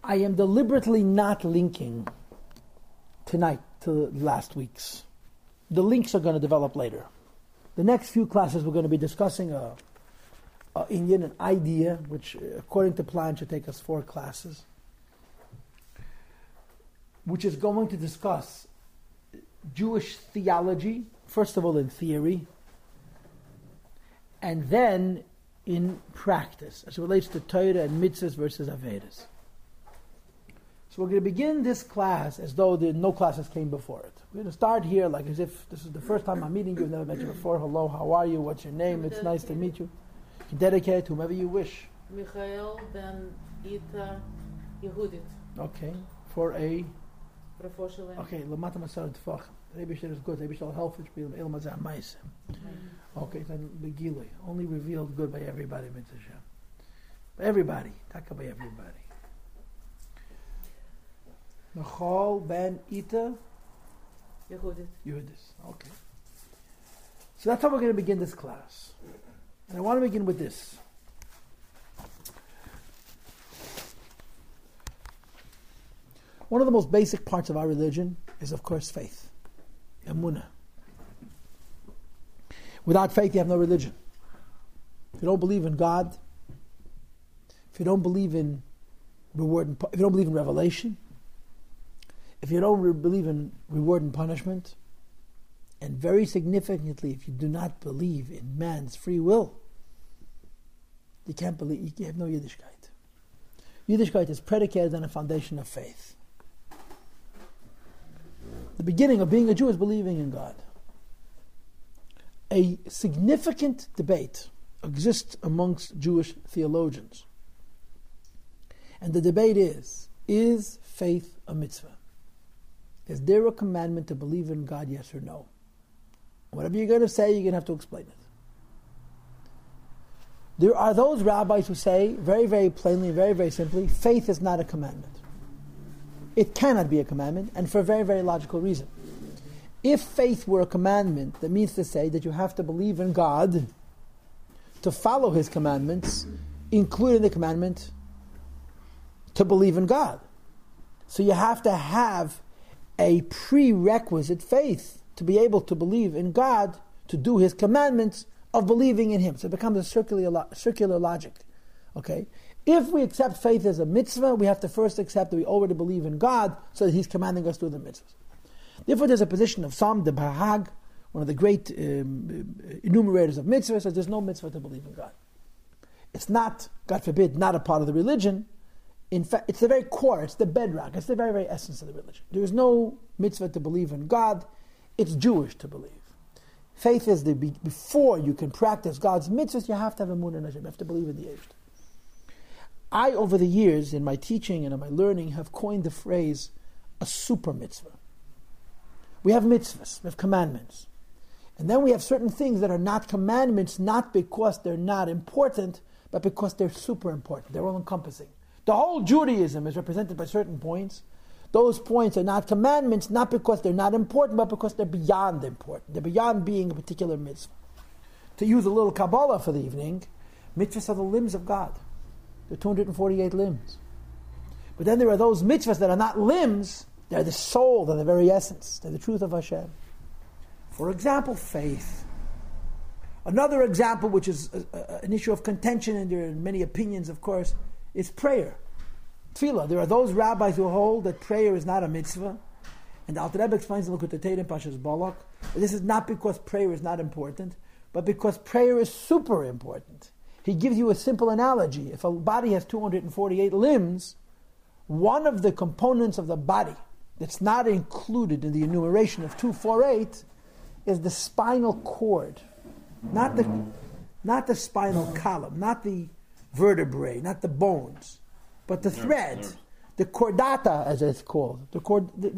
I am deliberately not linking tonight to last week's. The links are going to develop later. The next few classes we're going to be discussing an idea, which according to plan should take us 4 classes, which is going to discuss Jewish theology, first of all in theory, and then in practice, as it relates to Torah and mitzvahs versus Avedas. So we're going to begin this class as though no classes came before it. We're going to start here like as if this is the first time I'm meeting you. I've never met you before. Hello, how are you? What's your name? It's nice to meet you. You can dedicate to whomever you wish. Michael ben Ita Yehudit. Okay. For a... Okay, Lamata Masar Tfach. Rebbe is good. Rebbe shall help us be El Mazah Mais. Okay, then Begilui. Only revealed good by everybody, Mitzvah. By everybody. Taka by everybody. Michael ben Ita Yehudis. Okay. So that's how we're going to begin this class. And I want to begin with this. One of the most basic parts of our religion is, of course, faith. Emunah. Without faith, you have no religion. If you don't believe in God, if you don't believe in reward, if you don't believe in revelation, if you don't believe in reward and punishment, and very significantly, if you do not believe in man's free will, you can't believe, you have no Yiddishkeit. Yiddishkeit is predicated on a foundation of faith. The beginning of being a Jew is believing in God. A significant debate exists amongst Jewish theologians. And the debate is faith a mitzvah? Is there a commandment to believe in God, yes or no? Whatever you're going to say, you're going to have to explain it. There are those rabbis who say, very, very plainly, very, very simply, faith is not a commandment. It cannot be a commandment, and for a very, very logical reason. If faith were a commandment, that means to say that you have to believe in God to follow His commandments, including the commandment to believe in God. So you have to have a prerequisite faith to be able to believe in God, to do His commandments of believing in Him. So it becomes a circular logic. Okay? If we accept faith as a mitzvah, we have to first accept that we already believe in God, so that He's commanding us to do the mitzvahs. Therefore, there's a position of some, the Bahag, one of the great enumerators of mitzvahs, says there's no mitzvah to believe in God. It's not, God forbid, not a part of the religion. In fact, it's the very core, it's the bedrock, it's the very, very essence of the religion. There is no mitzvah to believe in God. It's Jewish to believe. Faith is before you can practice God's mitzvahs, you have to have emunah in Hashem, you have to believe in the Eish. I, over the years, in my teaching and in my learning, have coined the phrase a super mitzvah. We have mitzvahs, we have commandments. And then we have certain things that are not commandments, not because they're not important, but because they're super important. They're all encompassing. The whole Judaism is represented by certain points. Those points are not commandments, not because they're not important, but because they're beyond important. They're beyond being a particular mitzvah. To use a little Kabbalah for the evening, mitzvahs are the limbs of God. There are 248 limbs. But then there are those mitzvahs that are not limbs, they're the soul, they're the very essence, they're the truth of Hashem. For example, faith. Another example, which is an issue of contention, and there are many opinions, of course, is prayer. Tefillah. There are those rabbis who hold that prayer is not a mitzvah. And the Alter Rebbe explains in Likutei Teirim, Pashas Balak, this is not because prayer is not important, but because prayer is super important. He gives you a simple analogy. If a body has 248 limbs, one of the components of the body that's not included in the enumeration of 248 is the spinal cord. Not the spinal column, not the vertebrae, not the bones, but the thread, the chordata, as it's called. The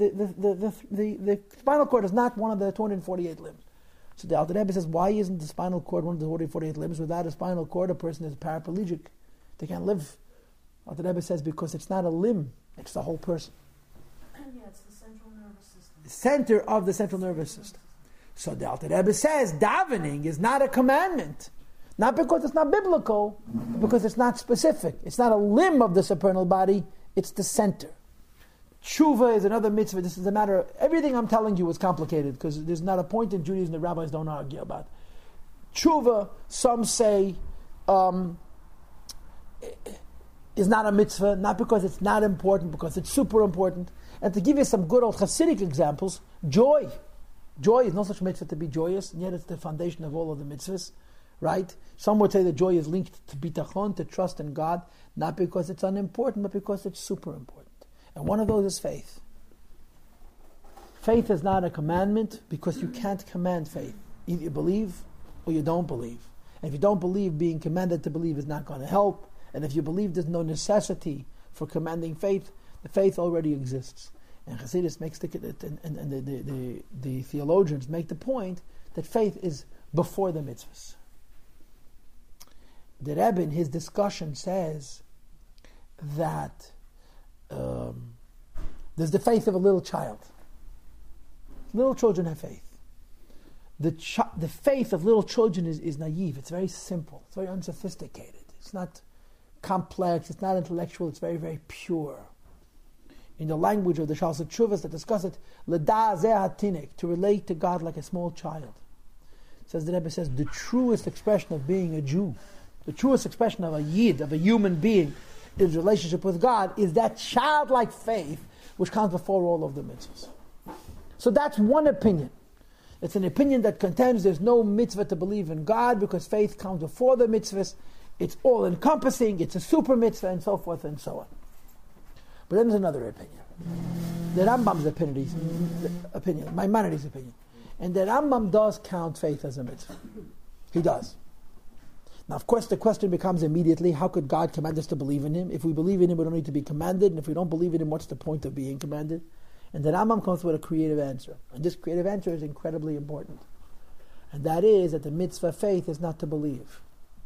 spinal cord is not one of the 248 limbs. So the Alter Rebbe says, why isn't the spinal cord one of the 248 limbs? Without a spinal cord, a person is paraplegic. They can't live. Alter Rebbe says, because it's not a limb, it's the whole person. Yeah, it's the central nervous system. The center of the central nervous system. So the Alter Rebbe says, davening is not a commandment. Not because it's not biblical, but because it's not specific. It's not a limb of the supernal body, It's the center. Tshuva is another mitzvah. This is a matter of, everything I'm telling you is complicated because there's not a point in Judaism the rabbis don't argue about. Tshuva, some say, is not a mitzvah, not because it's not important, because it's super important. And to give you some good old Hasidic examples, joy. Joy is no such mitzvah to be joyous, and yet it's the foundation of all of the mitzvahs, right? Some would say that joy is linked to bitachon, to trust in God, not because it's unimportant, but because it's super important. And one of those is faith. Faith is not a commandment because you can't command faith. Either you believe or you don't believe. And if you don't believe, being commanded to believe is not going to help. And if you believe there's no necessity for commanding faith, the faith already exists. And Chassidus makes the theologians make the point that faith is before the mitzvahs. The Rebbe in his discussion says that there's the faith of a little child. Little children have faith. The faith of little children is naive. It's very simple. It's very unsophisticated. It's not complex. It's not intellectual. It's very, very pure. In the language of the Shas Tshuvas that discuss it, L'da zeh hatinik, to relate to God like a small child. Says the Rebbe says the truest expression of being a Jew, the truest expression of a Yid, of a human being, his relationship with God, is that childlike faith which comes before all of the mitzvahs. So that's one opinion. It's an opinion that contends there's no mitzvah to believe in God because faith comes before the mitzvahs. It's all encompassing, it's a super mitzvah, and so forth and so on. But then there's another opinion. The Rambam's opinion, Maimonides' opinion. And the Rambam does count faith as a mitzvah. He does. Now, of course, the question becomes immediately, how could God command us to believe in Him? If we believe in Him, we don't need to be commanded. And if we don't believe in Him, what's the point of being commanded? And the Rambam comes with a creative answer. And this creative answer is incredibly important. And that is that the mitzvah of faith is not to believe.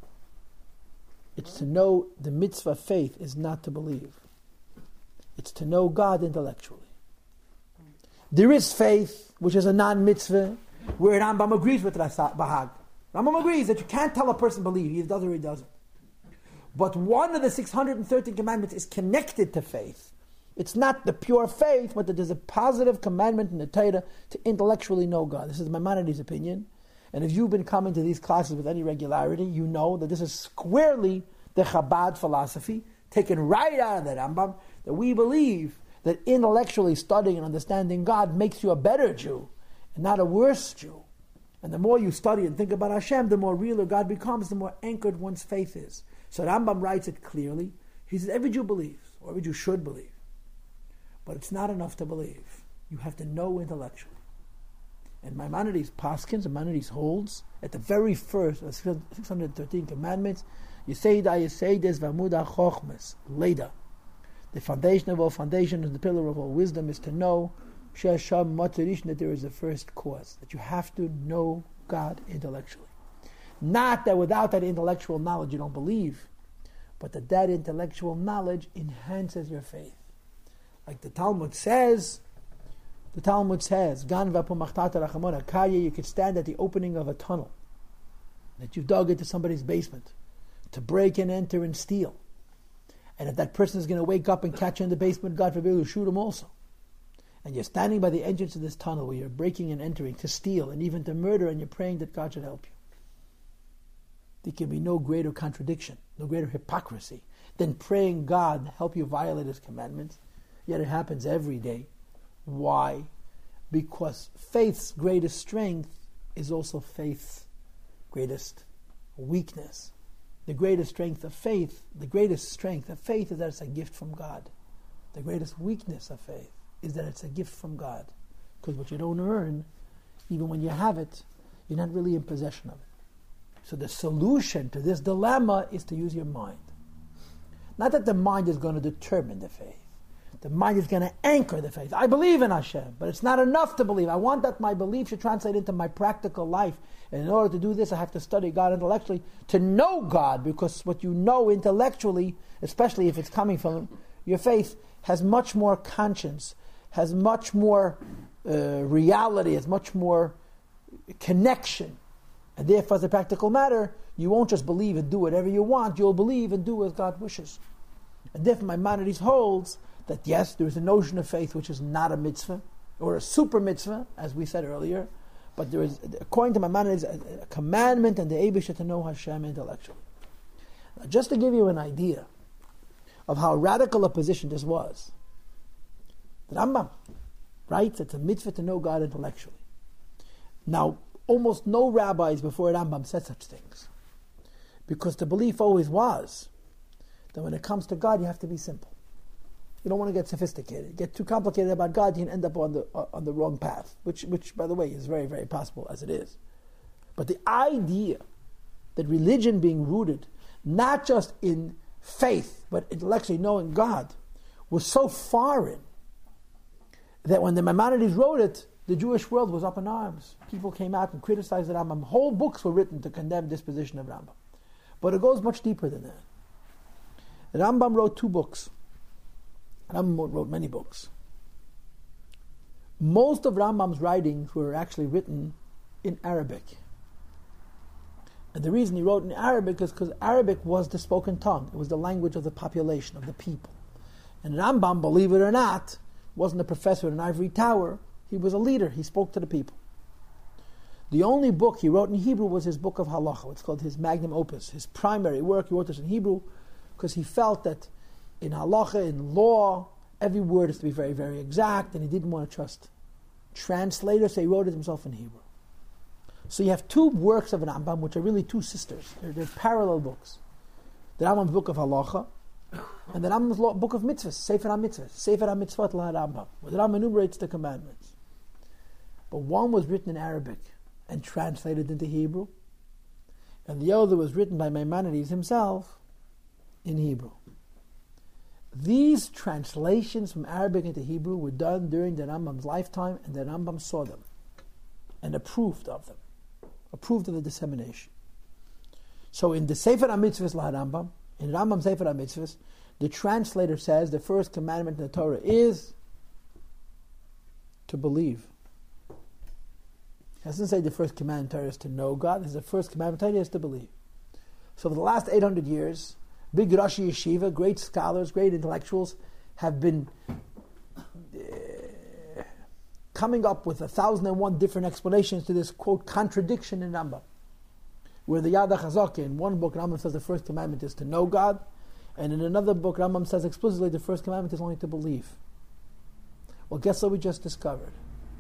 It's to know the mitzvah of faith is not to believe. It's to know God intellectually. There is faith, which is a non-mitzvah, where Rambam agrees with Bahag. Rambam agrees that you can't tell a person believe, he either does or he doesn't. But one of the 613 commandments is connected to faith. It's not the pure faith, but that there's a positive commandment in the Torah to intellectually know God. This is Maimonides' opinion. And if you've been coming to these classes with any regularity, you know that this is squarely the Chabad philosophy, taken right out of the Rambam, that we believe that intellectually studying and understanding God makes you a better Jew and not a worse Jew. And the more you study and think about Hashem, the more realer God becomes, the more anchored one's faith is. So Rambam writes it clearly. He says every Jew believes, or every Jew should believe. But it's not enough to believe. You have to know intellectually. And Maimonides paskins, Maimonides holds, at the very first of 613 commandments, Yeseda Yesedes Vamuda Chochmes, Leda. The foundation of all foundations and the pillar of all wisdom is to know Shesham Matzerish, that there is a first cause, that you have to know God intellectually. Not that without that intellectual knowledge you don't believe, but that intellectual knowledge enhances your faith. Like the Talmud says, Gan v'apumachtat rachamon hakaya, you could stand at the opening of a tunnel that you've dug into somebody's basement to break and enter and steal. And if that person is going to wake up and catch you in the basement, God forbid, you'll shoot him also. And you're standing by the entrance of this tunnel where you're breaking and entering to steal and even to murder, and you're praying that God should help you. There can be no greater contradiction, no greater hypocrisy than praying God help you violate His commandments. Yet it happens every day. Why? Because faith's greatest strength is also faith's greatest weakness. The greatest strength of faith is that it's a gift from God. The greatest weakness of faith is that it's a gift from God. Because what you don't earn, even when you have it, you're not really in possession of it. So the solution to this dilemma is to use your mind. Not that the mind is going to determine the faith. The mind is going to anchor the faith. I believe in Hashem, but it's not enough to believe. I want that my belief should translate into my practical life. And in order to do this, I have to study God intellectually to know God, because what you know intellectually, especially if it's coming from your faith, has much more conscience, has much more reality, has much more connection. And therefore, as a practical matter, you won't just believe and do whatever you want. You'll believe and do as God wishes. And therefore Maimonides holds that yes, there is a notion of faith which is not a mitzvah, or a super mitzvah, as we said earlier, but there is, according to Maimonides, a commandment and the Eibusha to know Hashem intellectually. Now, just to give you an idea of how radical a position this was, the Rambam writes it's a mitzvah to know God intellectually. Now, almost no rabbis before Rambam said such things, because the belief always was that when it comes to God, you have to be simple. You don't want to get sophisticated. Get too complicated about God, you can end up on the wrong path, which, by the way, is very, very possible as it is. But the idea that religion being rooted not just in faith, but intellectually knowing God, was so foreign that when the Maimonides wrote it, the Jewish world was up in arms. People came out and criticized the Rambam. Whole books were written to condemn this position of Rambam. But it goes much deeper than that. The Rambam wrote 2 books. Rambam wrote many books. Most of Rambam's writings were actually written in Arabic. And the reason he wrote in Arabic is because Arabic was the spoken tongue. It was the language of the population, of the people. And Rambam, believe it or not, wasn't a professor in an ivory tower. He was a leader. He spoke to the people. The only book he wrote in Hebrew was his book of Halacha. It's called his magnum opus, his primary work. He wrote this in Hebrew because he felt that in Halacha, in law, every word is to be very, very exact, and he didn't want to trust translators, so he wrote it himself in Hebrew. So you have 2 works of Rambam, which are really 2 sisters. They're parallel books. The Rambam's book of Halacha, and the Rambam's book of mitzvahs, Sefer HaMitzvahs, Sefer HaMitzvot LaRambam, where the Rambam enumerates the commandments. But one was written in Arabic and translated into Hebrew, and the other was written by Maimonides himself in Hebrew. These translations from Arabic into Hebrew were done during the Rambam's lifetime, and the Rambam saw them and approved of them, approved of the dissemination. So in the Sefer HaMitzvahs LaRambam, in Rambam Sefer HaMitzvahs, the translator says the first commandment in the Torah is to believe. It doesn't say the first commandment in Torah is to know God. The first commandment in Torah is to believe. So for the last 800 years, big Rashi Yeshiva, great scholars, great intellectuals, have been coming up with 1,001 different explanations to this, quote, contradiction in Rambam. Where the Yad HaChazaka, in one book, Rambam says the first commandment is to know God, and in another book, Rambam says explicitly the first commandment is only to believe. Well, guess what we just discovered?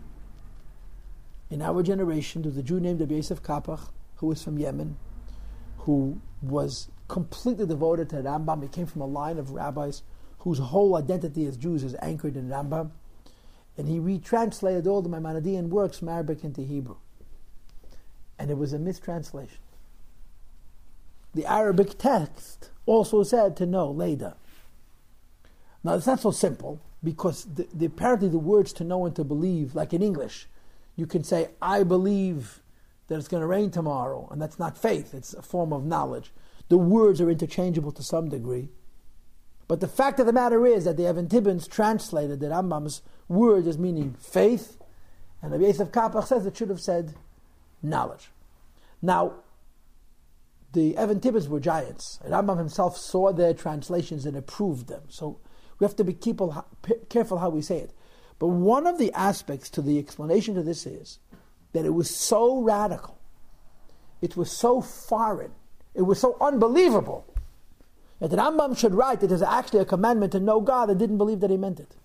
In our generation, there was a Jew named Rabbi Yosef Kapach, who was from Yemen, who was completely devoted to Rambam. He came from a line of rabbis whose whole identity as Jews is anchored in Rambam. And he retranslated all the Maimonidean works from Arabic into Hebrew. And it was a mistranslation. The Arabic text also said to know, Leda. Now, it's not so simple, because apparently the words to know and to believe, like in English, you can say, I believe that it's going to rain tomorrow, and that's not faith, it's a form of knowledge. The words are interchangeable to some degree. But the fact of the matter is that the Evan Tibbins translated the Rambam's word as meaning faith, and Rabbi Yosef Kapach says it should have said knowledge. Now, the Evan Tibbins were giants. Rambam himself saw their translations and approved them. So we have to be careful how we say it. But one of the aspects to the explanation of this is that it was so radical, it was so foreign, it was so unbelievable that the Rambam should write that there's actually a commandment to know God and didn't believe that he meant it.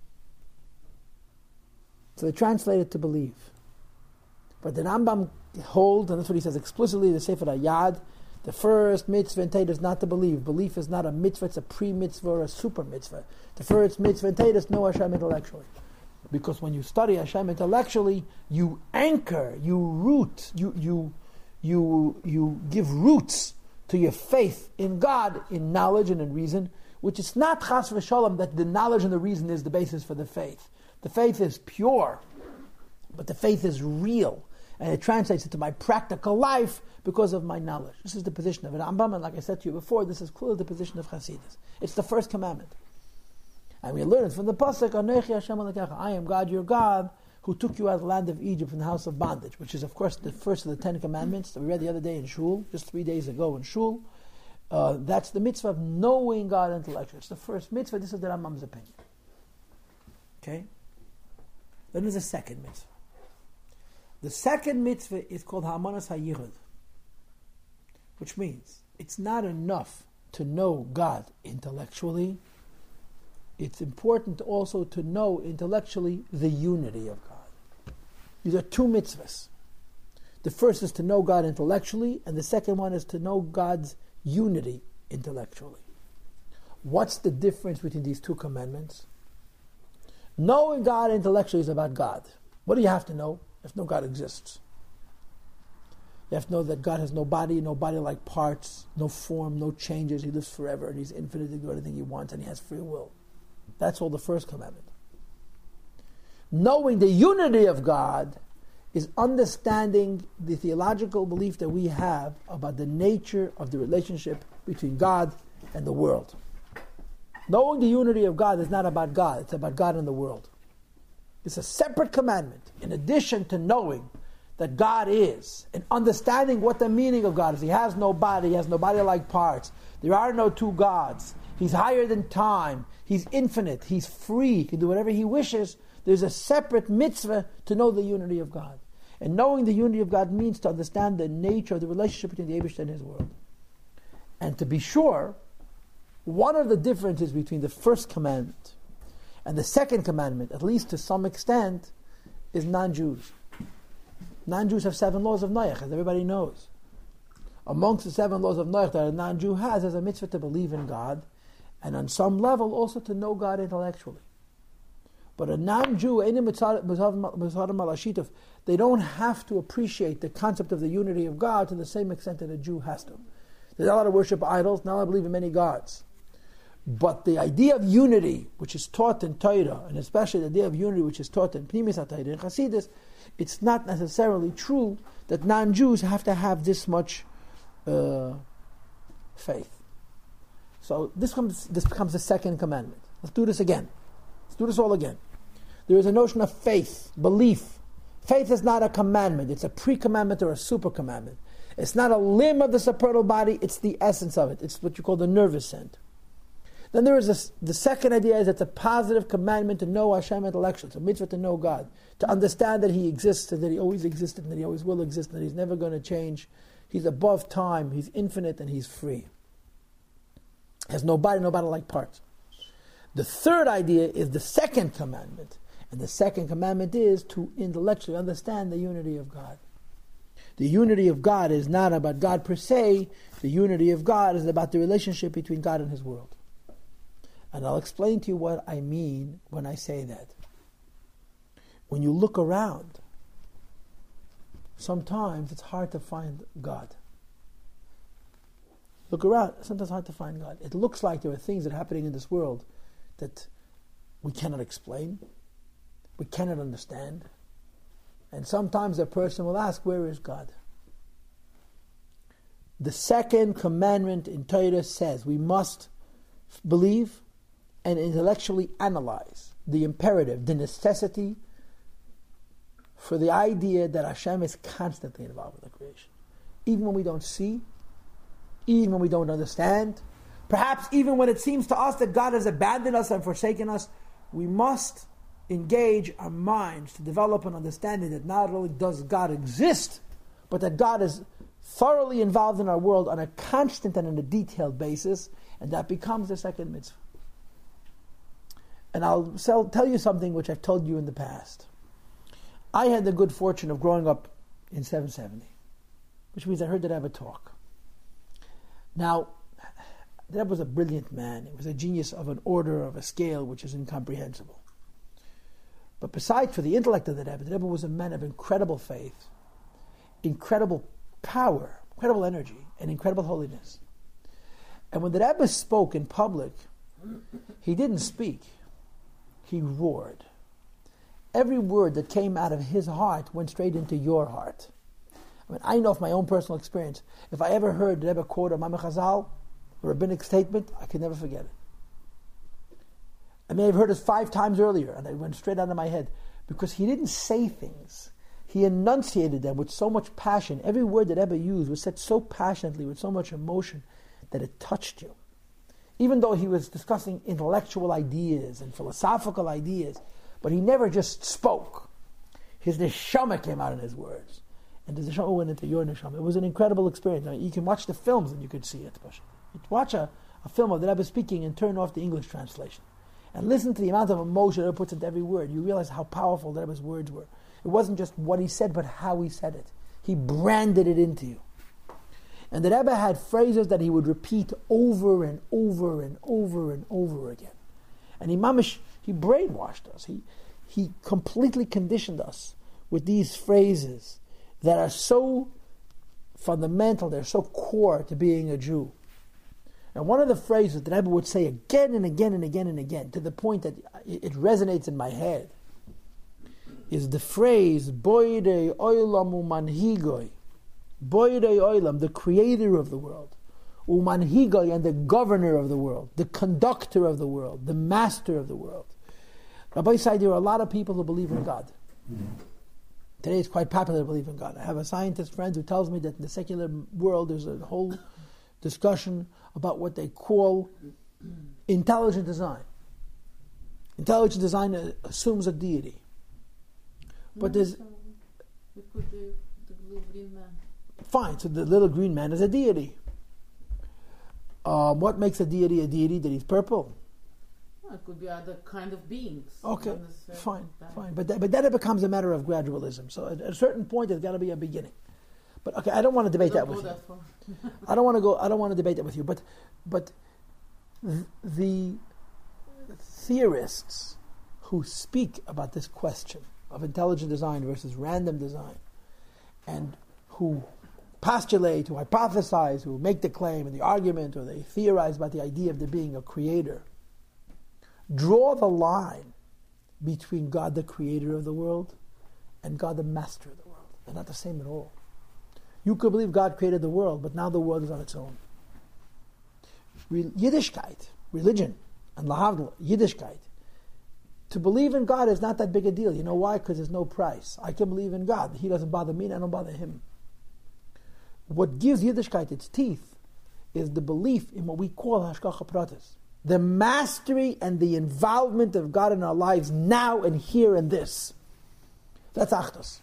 So they translated to believe. But the Rambam holds, and that's what he says explicitly, the Sefer HaYad, the first mitzvah in Torah is not to believe. Belief is not a mitzvah, it's a pre-mitzvah or a super mitzvah. The first mitzvah in Torah is know Hashem intellectually. Because when you study Hashem intellectually, you anchor, you root, you give roots to your faith in God, in knowledge and in reason, which is not chas v'shalom that the knowledge and the reason is the basis for the faith. The faith is pure, but the faith is real, and it translates into my practical life because of my knowledge. This is the position of Rambam, and like I said to you before, this is clearly the position of Hasidus. It's the first commandment. And we learn from the Pasuk, Anochi Hashem Elokecha, I am God, your God, who took you out of the land of Egypt from the house of bondage, which is, of course, the first of the 10 commandments that we read the other day in Shul, just 3 days ago in Shul. That's the mitzvah of knowing God intellectually. It's the first mitzvah. This is the Rambam's opinion. Okay? Then there's a second mitzvah. The second mitzvah is called Ha'amanas HaYichud, which means it's not enough to know God intellectually. It's important also to know intellectually the unity of God. These are two mitzvahs. The first is to know God intellectually, and the second one is to know God's unity intellectually. What's the difference between these two commandments? Knowing God intellectually is about God. What do you have to know? You have to know God exists. You have to know that God has no body-like parts, no form, no changes. He lives forever, and He's infinite to do anything He wants, and He has free will. That's all the first commandment. Knowing the unity of God is understanding the theological belief that we have about the nature of the relationship between God and the world. Knowing the unity of God is not about God, it's about God and the world. It's a separate commandment, in addition to knowing that God is, and understanding what the meaning of God is. He has no body-like parts. There are no two gods. He's higher than time. He's infinite. He's free. He can do whatever He wishes. There's a separate mitzvah to know the unity of God. And knowing the unity of God means to understand the nature of the relationship between the Eibishter and His world. And to be sure, one of the differences between the first commandment and the second commandment, at least to some extent, is non-Jews. Non-Jews have 7 laws of Noach, as everybody knows. Amongst the 7 laws of Noach that a non-Jew has is a mitzvah to believe in God, and on some level also to know God intellectually. But a non-Jew, they don't have to appreciate the concept of the unity of God to the same extent that a Jew has to. They're not allowed to worship idols, not allowed to believe in many gods. But the idea of unity, which is taught in Torah, and especially the idea of unity which is taught in Pnimis HaTorah and Chassidus, it's not necessarily true that non-Jews have to have this much faith. So this becomes the second commandment. Let's do this again. Let's do this all again. There is a notion of faith, belief. Faith is not a commandment. It's a pre-commandment or a super-commandment. It's not a limb of the supernal body. It's the essence of it. It's what you call the nervous center. Then there is the second idea is it's a positive commandment to know Hashem intellectually. It's a mitzvah to know God, to understand that He exists and that He always existed and that He always will exist and that He's never going to change. He's above time, He's infinite, and He's free. Has no body-like parts. The third idea is the second commandment. And the second commandment is to intellectually understand the unity of God. The unity of God is not about God per se. The unity of God is about the relationship between God and His world. And I'll explain to you what I mean when I say that. When you look around, sometimes it's hard to find God. Look around, sometimes it's hard to find God. It looks like there are things that are happening in this world that we cannot explain, we cannot understand. And sometimes a person will ask, where is God? The second commandment in Torah says we must believe and intellectually analyze the imperative, the necessity for the idea that Hashem is constantly involved with the creation. Even when we don't see, even when we don't understand, perhaps even when it seems to us that God has abandoned us and forsaken us, we must engage our minds to develop an understanding that not only does God exist, but that God is thoroughly involved in our world on a constant and on a detailed basis, and that becomes the second mitzvah. And I'll tell you something which I've told you in the past. I had the good fortune of growing up in 770, which means I heard the Rebbe talk. Now, the Rebbe was a brilliant man. He was a genius of an order, of a scale which is incomprehensible. But besides for the intellect of the Rebbe was a man of incredible faith, incredible power, incredible energy, and incredible holiness. And when the Rebbe spoke in public, he didn't speak. He roared. Every word that came out of his heart went straight into your heart. I mean, I know from my own personal experience, if I ever heard the Rebbe quote a Mamre Chazal, a rabbinic statement, I could never forget it. I may have heard it 5 times earlier, and it went straight out of my head, because he didn't say things. He enunciated them with so much passion. Every word that Rebbe used was said so passionately, with so much emotion, that it touched you. Even though he was discussing intellectual ideas and philosophical ideas, but he never just spoke. His neshama came out in his words. And the neshama went into your neshama. It was an incredible experience. I mean, you can watch the films and you could see it. You watch a film of the Rebbe speaking and turn off the English translation. And listen to the amount of emotion that it puts into every word. You realize how powerful the Rebbe's words were. It wasn't just what he said, but how he said it. He branded it into you. And the Rebbe had phrases that he would repeat over and over and over and over again. And he brainwashed us. He completely conditioned us with these phrases that are so fundamental, they're so core to being a Jew. And one of the phrases that Rebbe would say again and again and again and again, to the point that it resonates in my head, is the phrase, Boirei Olam Umanhigoi. Boirei Olam, the creator of the world. Umanhigoi, and the governor of the world, the conductor of the world, the master of the world. Rabbi said there are a lot of people who believe in God. Today it's quite popular to believe in God. I have a scientist friend who tells me that in the secular world there's a whole discussion about what they call intelligent design. Intelligent design assumes a deity. But there's... It could be the little green man. Fine, so the little green man is a deity. What makes a deity that he's purple? Well, it could be other kind of beings. Okay, fine. But then it becomes a matter of gradualism. So at a certain point, there's got to be a beginning. But okay, I don't want to debate that with you. I don't want to debate that with you. But the theorists who speak about this question of intelligent design versus random design, and who postulate, who hypothesize, who make the claim and the argument, or they theorize about the idea of there being a creator, draw the line between God the creator of the world and God the master of the world. They're not the same at all. You could believe God created the world, but now the world is on its own. Yiddishkeit, religion, and lahavdil, Yiddishkeit, to believe in God is not that big a deal. You know why? Because there's no price. I can believe in God. He doesn't bother me and I don't bother him. What gives Yiddishkeit its teeth is the belief in what we call hashgacha pratis. The mastery and the involvement of God in our lives now and here and this. That's Achdus.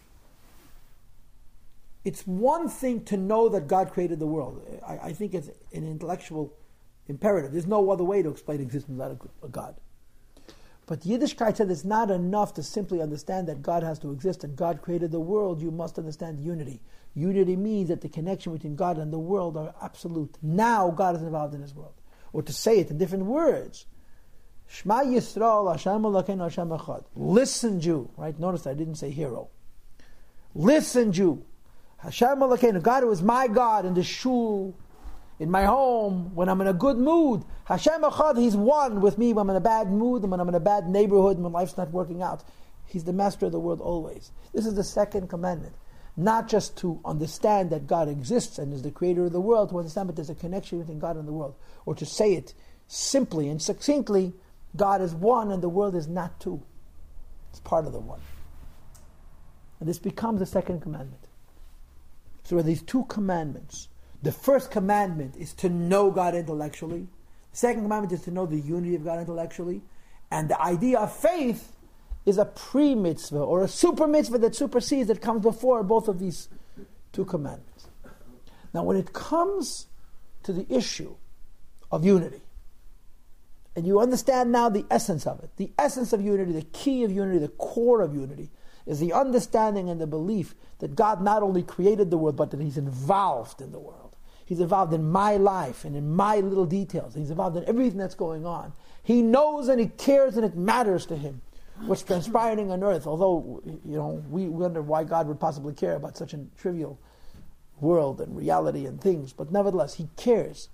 It's one thing to know that God created the world. I think it's an intellectual imperative. There's no other way to explain existence without a God. But Yiddishkeit said it's not enough to simply understand that God has to exist and God created the world. You must understand unity. Unity means that the connection between God and the world are absolute. Now God is involved in His world. Or to say it in different words, Shema Yisrael, Hashem Elokeinu, Hashem Echad. Listen, Jew. Right? Notice I didn't say hero. Listen, Jew. Hashem Elokeinu, God who is my God in the shul, in my home, when I'm in a good mood. Hashem Echad, He's one with me when I'm in a bad mood and when I'm in a bad neighborhood and when life's not working out. He's the master of the world always. This is the second commandment. Not just to understand that God exists and is the creator of the world, to understand that there's a connection between God and the world. Or to say it simply and succinctly, God is one and the world is not two. It's part of the one. And this becomes the second commandment. So there are these two commandments. The first commandment is to know God intellectually. The second commandment is to know the unity of God intellectually. And the idea of faith is a pre-mitzvah or a super mitzvah that supersedes, that comes before both of these two commandments. Now when it comes to the issue of unity, and you understand now the essence of it, the essence of unity, the key of unity, the core of unity, is the understanding and the belief that God not only created the world, but that He's involved in the world. He's involved in my life and in my little details. He's involved in everything that's going on. He knows and He cares and it matters to Him what's transpiring on earth. Although, we wonder why God would possibly care about such a trivial world and reality and things. But nevertheless, He cares.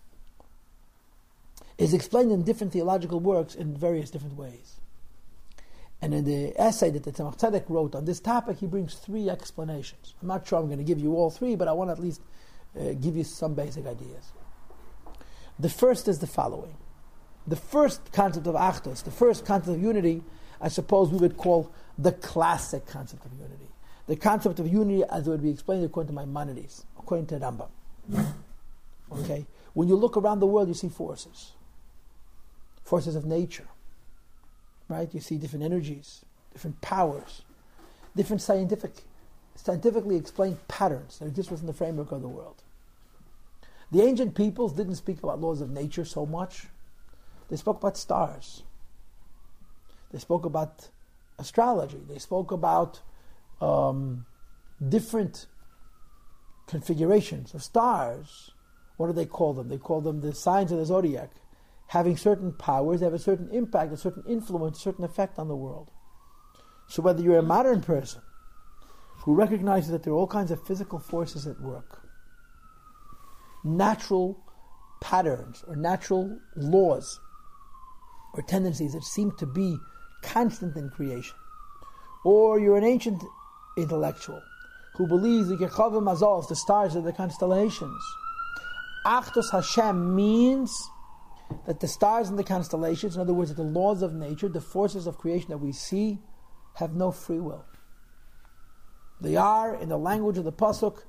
It's explained in different theological works in various different ways. And in the essay that the Tzemach Tzedek wrote on this topic, he brings three explanations. I'm not sure I'm going to give you all three, but I want to at least give you some basic ideas. The first is the following. The first concept of Achdus, the first concept of unity, I suppose we would call the classic concept of unity. The concept of unity as it would be explained according to Maimonides, according to Rambam. Okay? When you look around the world, you see forces. Forces of nature. Right? You see different energies, different powers, different scientifically explained patterns that exist within the framework of the world. The ancient peoples didn't speak about laws of nature so much. They spoke about stars. They spoke about astrology. They spoke about different configurations of stars. What do they call them? They call them the signs of the zodiac. Having certain powers, they have a certain impact, a certain influence, a certain effect on the world. So whether you're a modern person who recognizes that there are all kinds of physical forces at work, natural patterns or natural laws or tendencies that seem to be constant in creation, or you're an ancient intellectual who believes the Kechavim Azov, the stars of the constellations, Achdus Hashem means that the stars and the constellations, in other words, that the laws of nature, the forces of creation that we see, have no free will. They are, in the language of the Pasuk,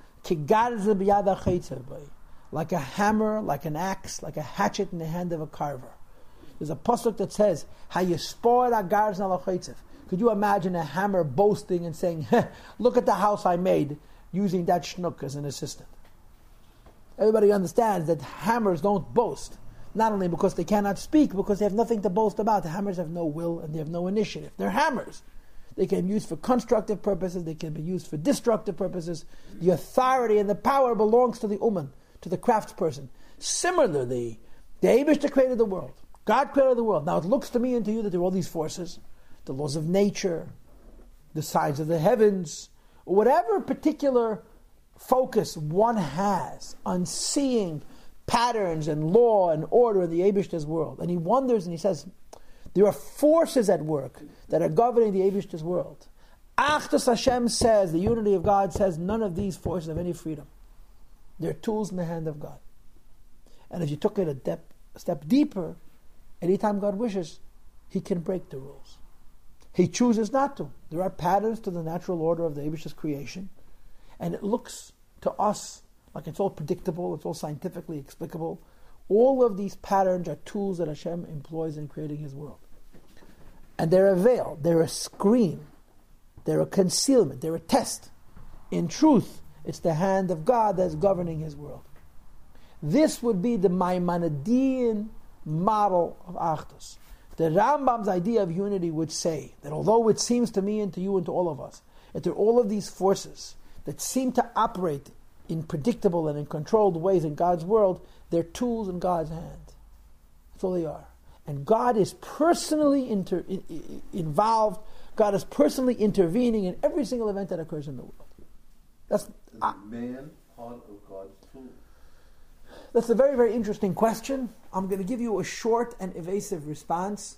like a hammer, like an axe, like a hatchet in the hand of a carver. There's a Pasuk that says, could you imagine a hammer boasting and saying, look at the house I made, using that shnook as an assistant? Everybody understands that hammers don't boast. Not only because they cannot speak, because they have nothing to boast about. The hammers have no will and they have no initiative. They're hammers. They can be used for constructive purposes. They can be used for destructive purposes. The authority and the power belongs to the uman, to the craftsperson. Similarly, the Eibishter created the world. God created the world. Now it looks to me and to you that there are all these forces, the laws of nature, the signs of the heavens, or whatever particular focus one has on seeing patterns and law and order in the Eibishter's world. And he wonders and he says, there are forces at work that are governing the Eibishter's world. Achdus Hashem says, the unity of God says, none of these forces have any freedom. They're tools in the hand of God. And if you took it a step deeper, anytime God wishes, He can break the rules. He chooses not to. There are patterns to the natural order of the Eibishter's creation, and it looks to us like it's all predictable, it's all scientifically explicable. All of these patterns are tools that Hashem employs in creating His world. And they're a veil, they're a screen, they're a concealment, they're a test. In truth, it's the hand of God that's governing His world. This would be the Maimonidean model of Achdus. The Rambam's idea of unity would say that although it seems to me and to you and to all of us that there are all of these forces that seem to operate in predictable and in controlled ways in God's world, they're tools in God's hand. That's all they are. And God is personally involved. God is personally intervening in every single event that occurs in the world. That's man part of God's tool. That's a very, very interesting question. I'm going to give you a short and evasive response.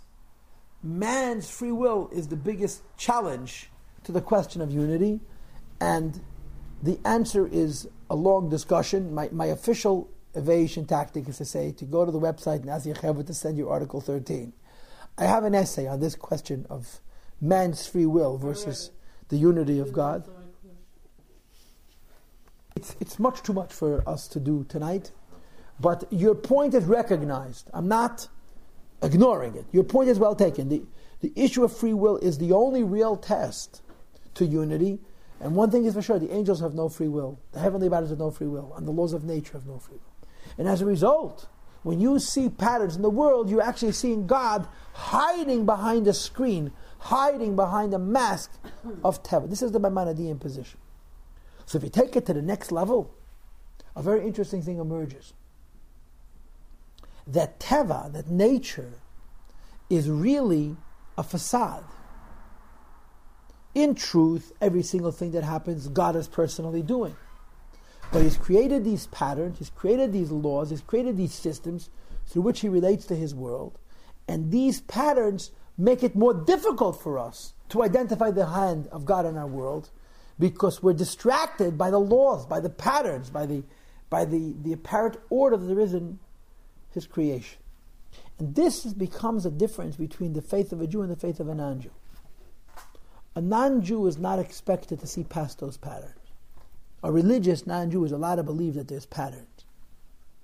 Man's free will is the biggest challenge to the question of unity, and the answer is a long discussion. My official evasion tactic is to go to the website and ask Yechevet to send you Article 13. I have an essay on this question of man's free will versus the unity of God. It's much too much for us to do tonight, but your point is recognized. I'm not ignoring it. Your point is well taken. The issue of free will is the only real test to unity. And one thing is for sure, the angels have no free will. The heavenly bodies have no free will. And the laws of nature have no free will. And as a result, when you see patterns in the world, you're actually seeing God hiding behind a screen, hiding behind a mask of Teva. This is the Maimonidean position. So if you take it to the next level, a very interesting thing emerges. That Teva, that nature, is really a facade. In truth, every single thing that happens, God is personally doing. But He's created these patterns, He's created these laws, He's created these systems through which He relates to His world. And these patterns make it more difficult for us to identify the hand of God in our world, because we're distracted by the laws, by the patterns, by the apparent order that there is in His creation. And this becomes a difference between the faith of a Jew and the faith of a non-Jew. A non-Jew is not expected to see past those patterns. A religious non-Jew is allowed to believe that there's patterns.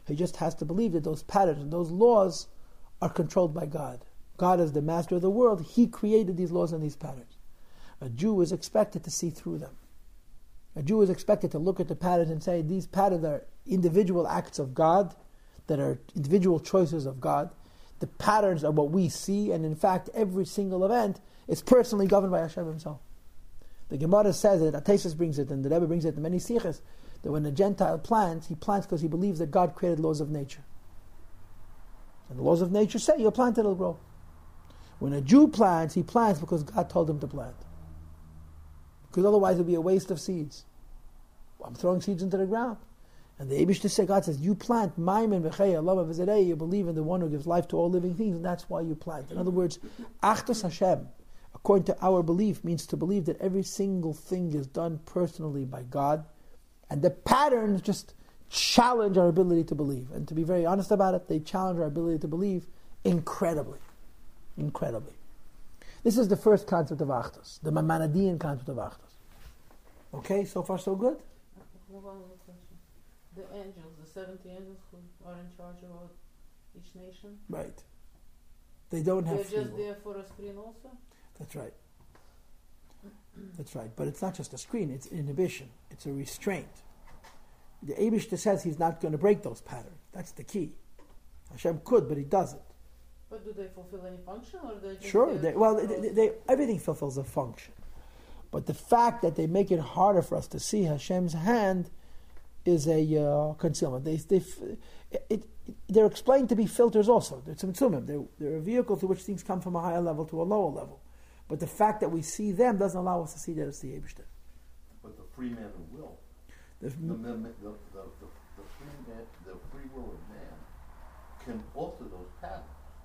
He just has to believe that those patterns and those laws are controlled by God. God is the master of the world. He created these laws and these patterns. A Jew is expected to see through them. A Jew is expected to look at the patterns and say, these patterns are individual acts of God, that are individual choices of God. The patterns are what we see, and in fact, every single event is personally governed by Hashem himself. The Gemara says it, Atesis brings it, and the Rebbe brings it in many sikhs, that when a Gentile plants, he plants because he believes that God created laws of nature. And the laws of nature say, you plant, it'll grow. When a Jew plants, he plants because God told him to plant. Because otherwise it would be a waste of seeds. I'm throwing seeds into the ground. And the Eibishter says, God says, you plant, you believe in the one who gives life to all living things, and that's why you plant. In other words, Achdus Hashem, according to our belief, means to believe that every single thing is done personally by God, and the patterns just challenge our ability to believe. And to be very honest about it, they challenge our ability to believe incredibly. Incredibly. This is the first concept of Achdus, the Maimonidean concept of Achdus. Okay, so far so good? One more question. The angels, the 70 angels who are in charge of each nation? Right. They don't have They're free just will. there for a screen also? That's right. That's right. But it's not just a screen, it's inhibition. It's a restraint. The Eibishter says he's not going to break those patterns. That's the key. Hashem could, but he doesn't. But do they fulfill any function, or they just Sure. there Everything fulfills a function. But the fact that they make it harder for us to see Hashem's hand is a concealment. They're explained to be filters also. They're tzimtzumim. They're a vehicle through which things come from a higher level to a lower level. But the fact that we see them doesn't allow us to see that it's the Eibishter. But the free man who will. The free will of man can alter those patterns.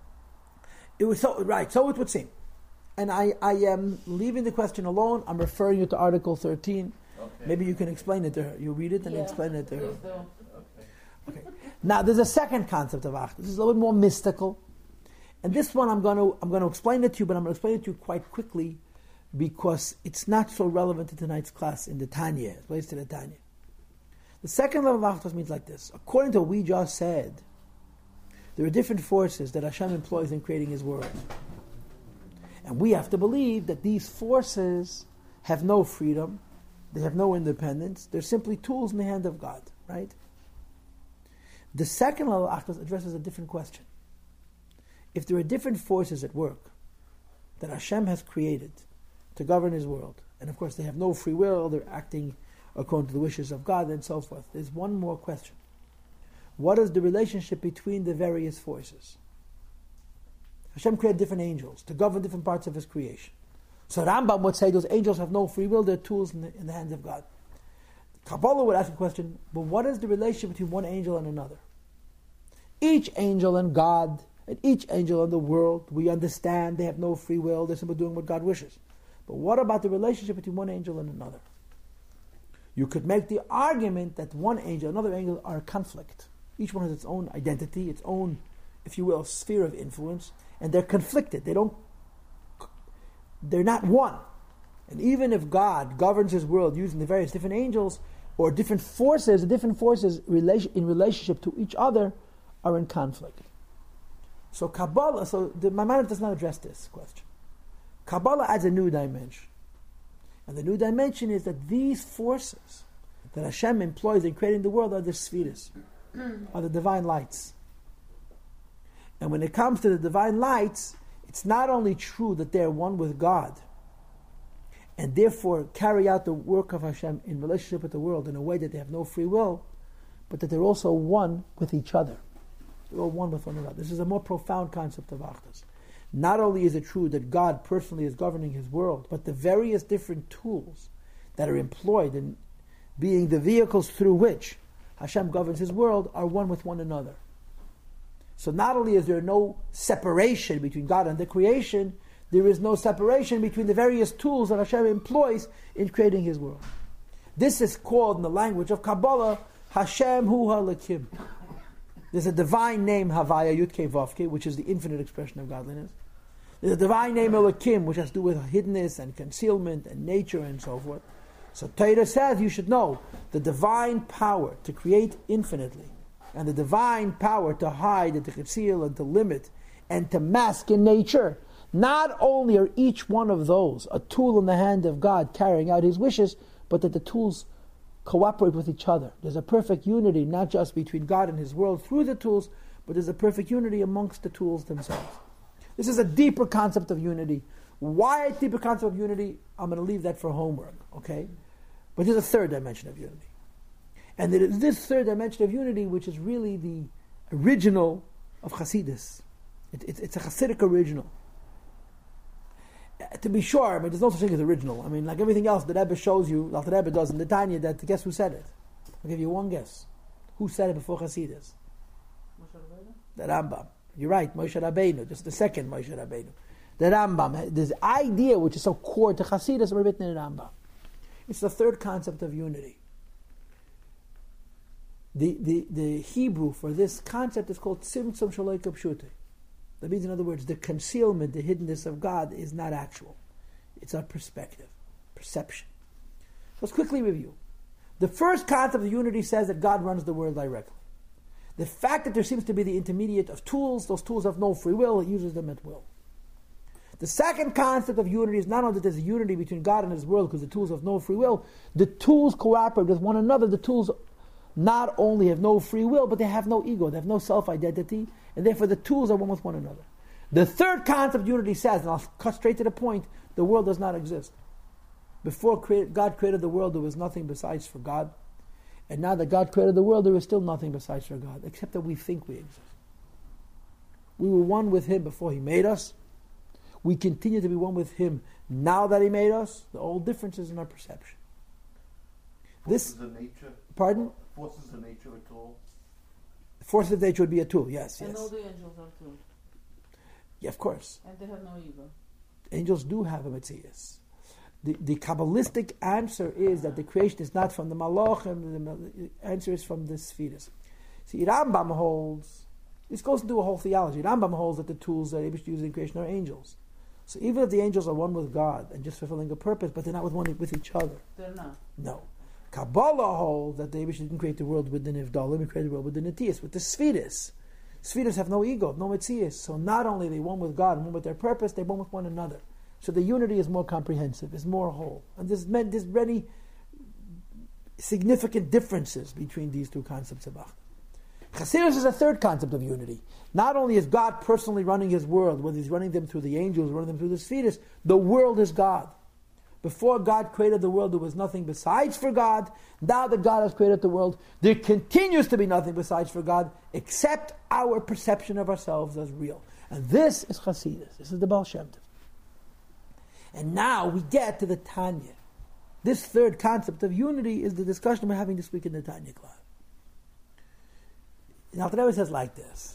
It was so right. So it would seem, and I am leaving the question alone. I'm referring you to Article 13. Okay. Maybe you can explain it to her. You read it and explain it to her. Please do. Okay. Okay. Now there's a second concept of Achdus. This is a little bit more mystical, and this one I'm going to explain it to you, but I'm going to explain it to you quite quickly because it's not so relevant to tonight's class in the Tanya. It relates to the Tanya. The second level of Achdus means like this. According to what we just said, there are different forces that Hashem employs in creating His world. And we have to believe that these forces have no freedom, they have no independence, they're simply tools in the hand of God, right? The second level of Achdus addresses a different question. If there are different forces at work that Hashem has created to govern His world, and of course they have no free will, they're acting according to the wishes of God and so forth, there's one more question. What is the relationship between the various forces? Hashem created different angels to govern different parts of His creation. So Rambam would say those angels have no free will, they're tools in the hands of God. Kabbalah would ask the question, but what is the relationship between one angel and another? Each angel and God, and each angel in the world, we understand they have no free will, they're simply doing what God wishes. But what about the relationship between one angel and another? You could make the argument that one angel and another angel are a conflict. Each one has its own identity, its own, if you will, sphere of influence, and they're conflicted. They're not one. And even if God governs His world using the various different angels or different forces, the different forces in relationship to each other are in conflict. So Kabbalah, the Maimonides does not address this question. Kabbalah adds a new dimension. And the new dimension is that these forces that Hashem employs in creating the world are the spheres, are the divine lights. And when it comes to the divine lights, it's not only true that they're one with God, and therefore carry out the work of Hashem in relationship with the world in a way that they have no free will, but that they're also one with each other. They're all one with one another. This is a more profound concept of Achdus. Not only is it true that God personally is governing His world, but the various different tools that are employed in being the vehicles through which Hashem governs His world are one with one another. So not only is there no separation between God and the creation, there is no separation between the various tools that Hashem employs in creating His world. This is called, in the language of Kabbalah, Hashem Hu HaLekim. There's a divine name, Havaya Yudke Vavke, which is the infinite expression of godliness. There's a divine name, Elokim, which has to do with hiddenness and concealment and nature and so forth. So Torah says you should know the divine power to create infinitely and the divine power to hide and to conceal and to limit and to mask in nature, not only are each one of those a tool in the hand of God carrying out His wishes, but that the tools cooperate with each other. There's a perfect unity, not just between God and His world through the tools, but there's a perfect unity amongst the tools themselves. This is a deeper concept of unity. Why a deeper concept of unity? I'm going to leave that for homework, okay? But there's a third dimension of unity. And it is this third dimension of unity which is really the original of Hasidus. It's a Hasidic original. To be sure, there's no such thing as original. Like everything else the Rebbe shows you, like the Rebbe does in the Tanya, that guess who said it? I'll give you one guess. Who said it before Hasidus? The Rambam. You're right, Moshe Rabbeinu, just the second Moshe Rabbeinu. The Rambam, this idea which is so core to Hasidus, was written in the Rambam. It's the third concept of unity. The Hebrew for this concept is called Tzimtzum Shaloi Kapshute. That means, in other words, the concealment, the hiddenness of God is not actual. It's a perspective, perception. Let's quickly review. The first concept of unity says that God runs the world directly. The fact that there seems to be the intermediate of tools, those tools have no free will, He uses them at will. The second concept of unity is not only that there's a unity between God and His world because the tools have no free will, the tools cooperate with one another. The tools not only have no free will, but they have no ego, they have no self-identity, and therefore the tools are one with one another. The third concept of unity says, and I'll cut straight to the point, the world does not exist. Before God created the world, there was nothing besides for God. And now that God created the world, there is still nothing besides for God, except that we think we exist. We were one with Him before He made us. We continue to be one with Him now that He made us. The old differences in our perception. Forces of nature. Pardon? Forces of nature at all. Forces of nature would be a tool, yes. And all the angels are too. Yeah, of course. And they have no ego. Angels do have a Metzias. The Kabbalistic answer is that the creation is not from the Malachim, the answer is from the Spheres. See, Rambam holds, this goes into a whole theology. Rambam holds that the tools that Eibush uses in creation are angels. So even if the angels are one with God and just fulfilling a purpose, but they're not with each other. They're not. No. Kabbalah holds that the Eibush didn't create the world with the Nivdalim, He created the world with the Netias, with the Spheres. Spheres have no ego, no Metzias. So not only are they one with God and one with their purpose, they're one with one another. So the unity is more comprehensive, is more whole. And there's many significant differences between these two concepts of Achad. Chassidus is a third concept of unity. Not only is God personally running His world, whether He's running them through the angels, running them through the spheres, the world is God. Before God created the world, there was nothing besides for God. Now that God has created the world, there continues to be nothing besides for God, except our perception of ourselves as real. And this is Chassidus. This is the Baal Shem Tov. And now we get to the Tanya. This third concept of unity is the discussion we're having this week in the Tanya class. Now, the Rebbe says like this.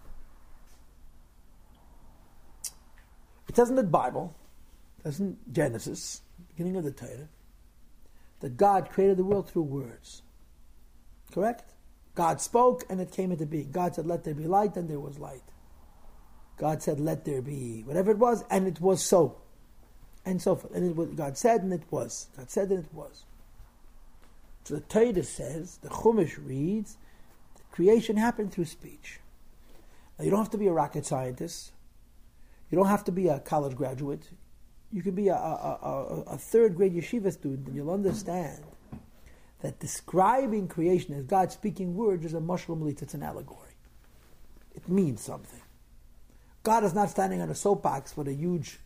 It says in the Bible, it says in Genesis, beginning of the Torah, that God created the world through words. Correct? God spoke and it came into being. God said, let there be light, and there was light. God said, let there be whatever it was, and it was so. And so forth. And it was, God said and it was. God said and it was. So the Torah says, the Chumash reads, creation happened through speech. Now you don't have to be a rocket scientist. You don't have to be a college graduate. You can be a third grade yeshiva student and you'll understand that describing creation as God speaking words is a mashal malitz, it's an allegory. It means something. God is not standing on a soapbox with a huge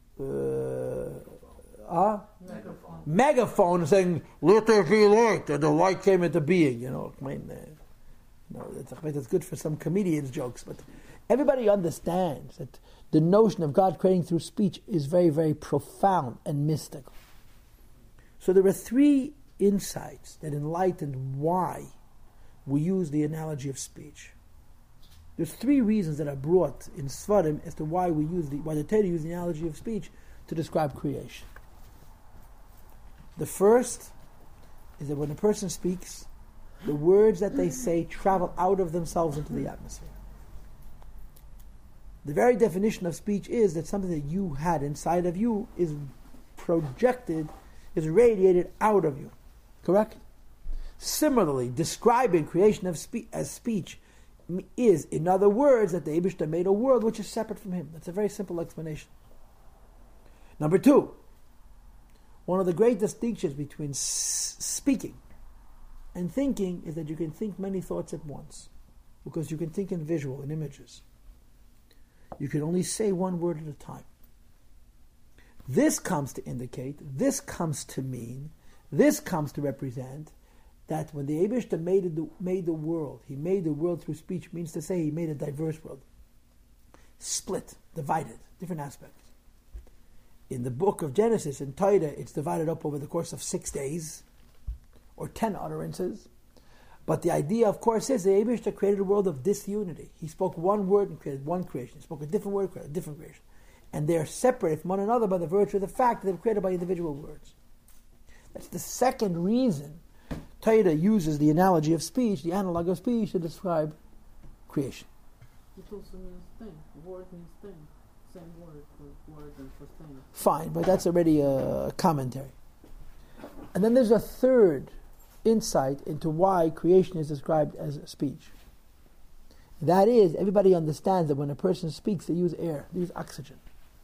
megaphone saying, let there be light, and the light came into being. That's good for some comedians' jokes, but everybody understands that the notion of God creating through speech is very, very profound and mystical. So there are three insights that enlighten why we use the analogy of speech. There's three reasons that are brought in Svarim as to why the Torah uses the analogy of speech to describe creation. The first is that when a person speaks, the words that they say travel out of themselves into the atmosphere. The very definition of speech is that something that you had inside of you is projected, is radiated out of you. Correct? Similarly, describing creation as speech is, in other words, that the Eibishter made a world which is separate from him. That's a very simple explanation. Number two, one of the great distinctions between speaking and thinking is that you can think many thoughts at once, because you can think in visual, in images. You can only say one word at a time. This comes to indicate, this comes to mean, this comes to represent that when the Eibishter made the world, he made the world through speech, means to say he made a diverse world. Split, divided, different aspects. In the book of Genesis, in Torah, it's divided up over the course of 6 days, or 10 utterances. But the idea, of course, is the Eibishter created a world of disunity. He spoke one word and created one creation. He spoke a different word, created a different creation. And they're separated from one another by the virtue of the fact that they're created by individual words. That's the second reason Torah uses the analogy of speech, the analog of speech, to describe creation. It also means thing. Word means thing. Same word for word and for thing. Fine, but that's already a commentary. And then there's a third insight into why creation is described as speech. That is, everybody understands that when a person speaks, they use air, they use oxygen.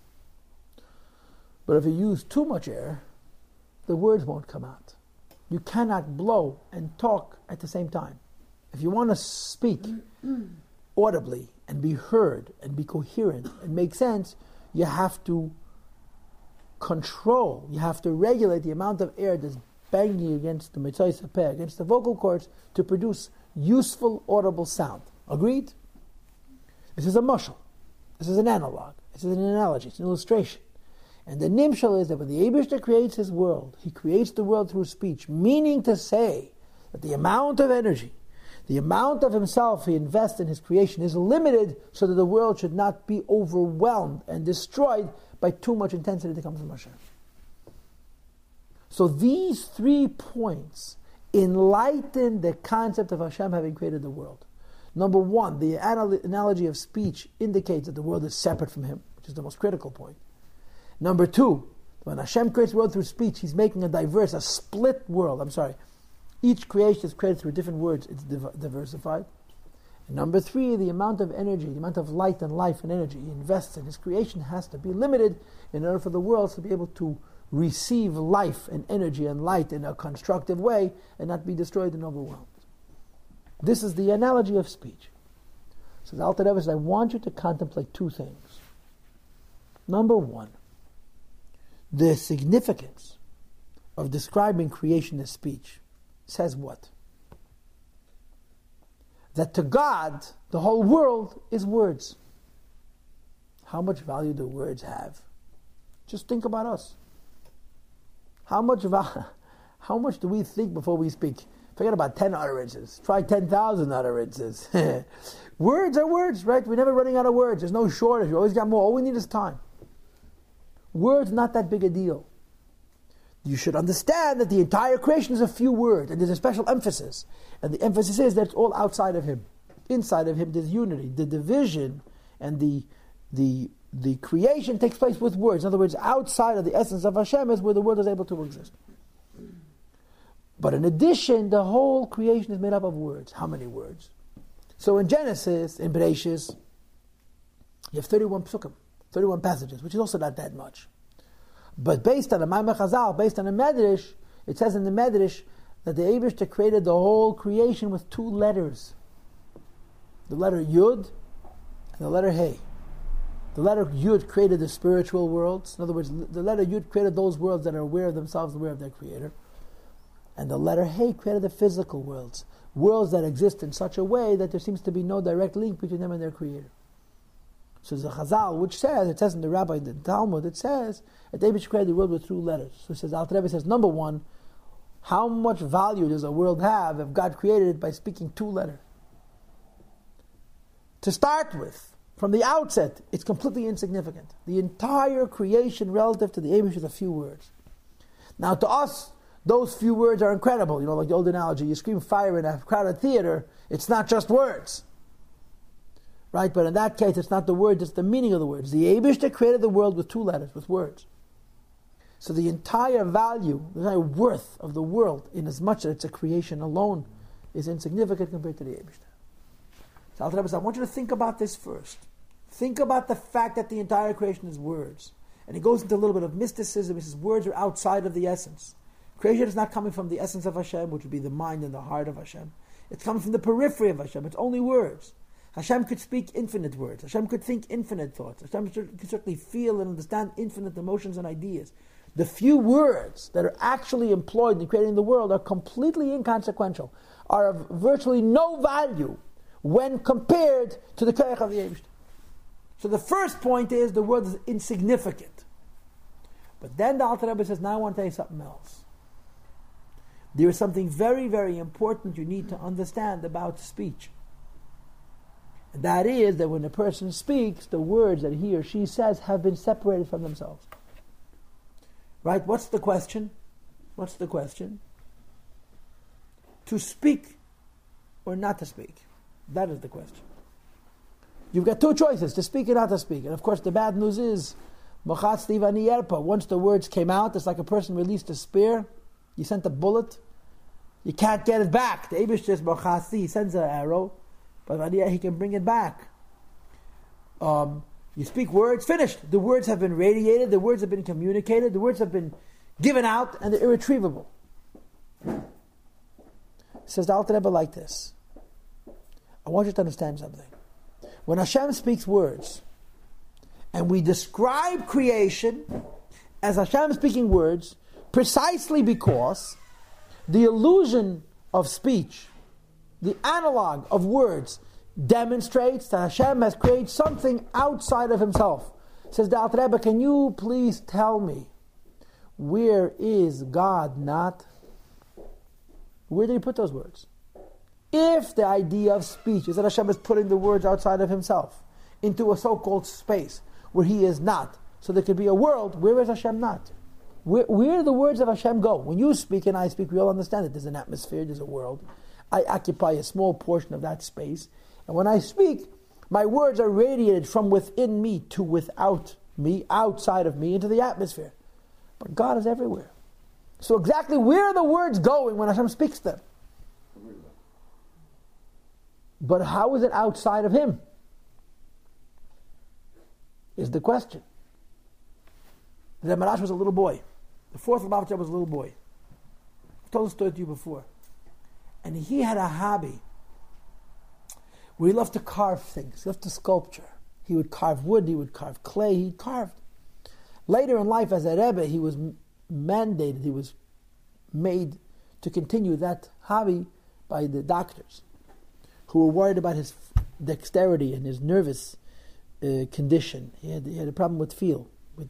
But if you use too much air, the words won't come out. You cannot blow and talk at the same time. If you want to speak audibly and be heard and be coherent and make sense, you have to control, you have to regulate the amount of air that's banging against the mitzvah peh, against the vocal cords, to produce useful, audible sound. Agreed? This is a mushal. This is an analog. This is an analogy. It's an illustration. And the nimshal is that when the Eibishter creates his world, he creates the world through speech, meaning to say that the amount of energy, the amount of himself he invests in his creation is limited so that the world should not be overwhelmed and destroyed by too much intensity that comes from Hashem. So these 3 points enlighten the concept of Hashem having created the world. Number 1, the analogy of speech indicates that the world is separate from him, which is the most critical point. Number 2, when Hashem creates the world through speech, he's making a split world. Each creation is created through different words. It's diversified. And number 3, the amount of energy, the amount of light and life and energy he invests in his creation has to be limited in order for the world to be able to receive life and energy and light in a constructive way and not be destroyed and overwhelmed. This is the analogy of speech. So the Alter Rebbe says, I want you to contemplate 2 things. Number 1, the significance of describing creation as speech says what? That to God, the whole world is words. How much value do words have? Just think about us. How much do we think before we speak? Forget about 10 utterances. Try 10,000 utterances. Words are words, right? We're never running out of words. There's no shortage. We always got more. All we need is time. Words, not that big a deal. You should understand that the entire creation is a few words, and there's a special emphasis. And the emphasis is that it's all outside of him. Inside of him, there's unity. The division and the creation takes place with words. In other words, outside of the essence of Hashem is where the world is able to exist. But in addition, the whole creation is made up of words. How many words? So in Genesis, in Bereshis, you have 31 psukim, 31 passages, which is also not that much. But based on a Maimar Chazal, based on a Medrash, it says in the Medrash that the Eibishter created the whole creation with 2 letters. The letter Yud and the letter Hey. The letter Yud created the spiritual worlds. In other words, the letter Yud created those worlds that are aware of themselves, aware of their Creator. And the letter Hey created the physical worlds. Worlds that exist in such a way that there seems to be no direct link between them and their Creator. So there's a Chazal which says, it says in the Rabbi, in the Talmud, it says that Eibishter created the world with 2 letters. So it says, Alter Rebbe says, number 1, how much value does a world have if God created it by speaking 2 letters? To start with, from the outset, it's completely insignificant. The entire creation relative to the Eibishter is a few words. Now to us, those few words are incredible. Like the old analogy, you scream fire in a crowded theater, it's not just words. Right? But in that case, it's not the words, it's the meaning of the words. The Eibishter created the world with 2 letters, with words. So the entire value, the entire worth of the world, in as much as it's a creation alone, is insignificant compared to the Eibishter. So Alter Rebbe says, I want you to think about this first. Think about the fact that the entire creation is words. And he goes into a little bit of mysticism. He says words are outside of the essence. Creation is not coming from the essence of Hashem, which would be the mind and the heart of Hashem. It's coming from the periphery of Hashem. It's only words. Hashem could speak infinite words. Hashem could think infinite thoughts. Hashem could certainly feel and understand infinite emotions and ideas. The few words that are actually employed in creating the world are completely inconsequential, are of virtually no value when compared to the Koyach of the Eibishter. So the first point is the world is insignificant. But then the Alter Rebbe says, now I want to tell you something else. There is something very, very important you need to understand about speech. And that is that when a person speaks, the words that he or she says have been separated from themselves. Right? What's the question? What's the question? To speak or not to speak? That is the question. You've got two choices, to speak or not to speak. And of course the bad news is, once the words came out, it's like a person released a spear. You sent a bullet. You can't get it back. The Eibush says, he sends an arrow, but he can bring it back. You speak words, finished. The words have been radiated, the words have been communicated, the words have been given out, and they're irretrievable. Says the Alter Rebbe like this. I want you to understand something. When Hashem speaks words, and we describe creation as Hashem speaking words, precisely because the illusion of speech, the analog of words, demonstrates that Hashem has created something outside of Himself. Says the Alter Rebbe, can you please tell me, where is God not? Where did He put those words? If the idea of speech is that Hashem is putting the words outside of Himself into a so-called space where He is not, so there could be a world, where is Hashem not? Where do the words of Hashem go? When you speak and I speak, we all understand it. There's an atmosphere, there's a world. I occupy a small portion of that space. And when I speak, my words are radiated from within me to without me, outside of me, into the atmosphere. But God is everywhere. So exactly where are the words going when Hashem speaks them? But how is it outside of Him? Is the question. The Marash was a little boy. The fourth Lubavitcher was a little boy. I've told the story to you before. And he had a hobby where he loved to carve things. He loved to sculpture. He would carve wood, he would carve clay, he carved. Later in life as a Rebbe, he was mandated, he was made to continue that hobby by the doctors who were worried about his dexterity and his nervous condition. He had a problem with feel.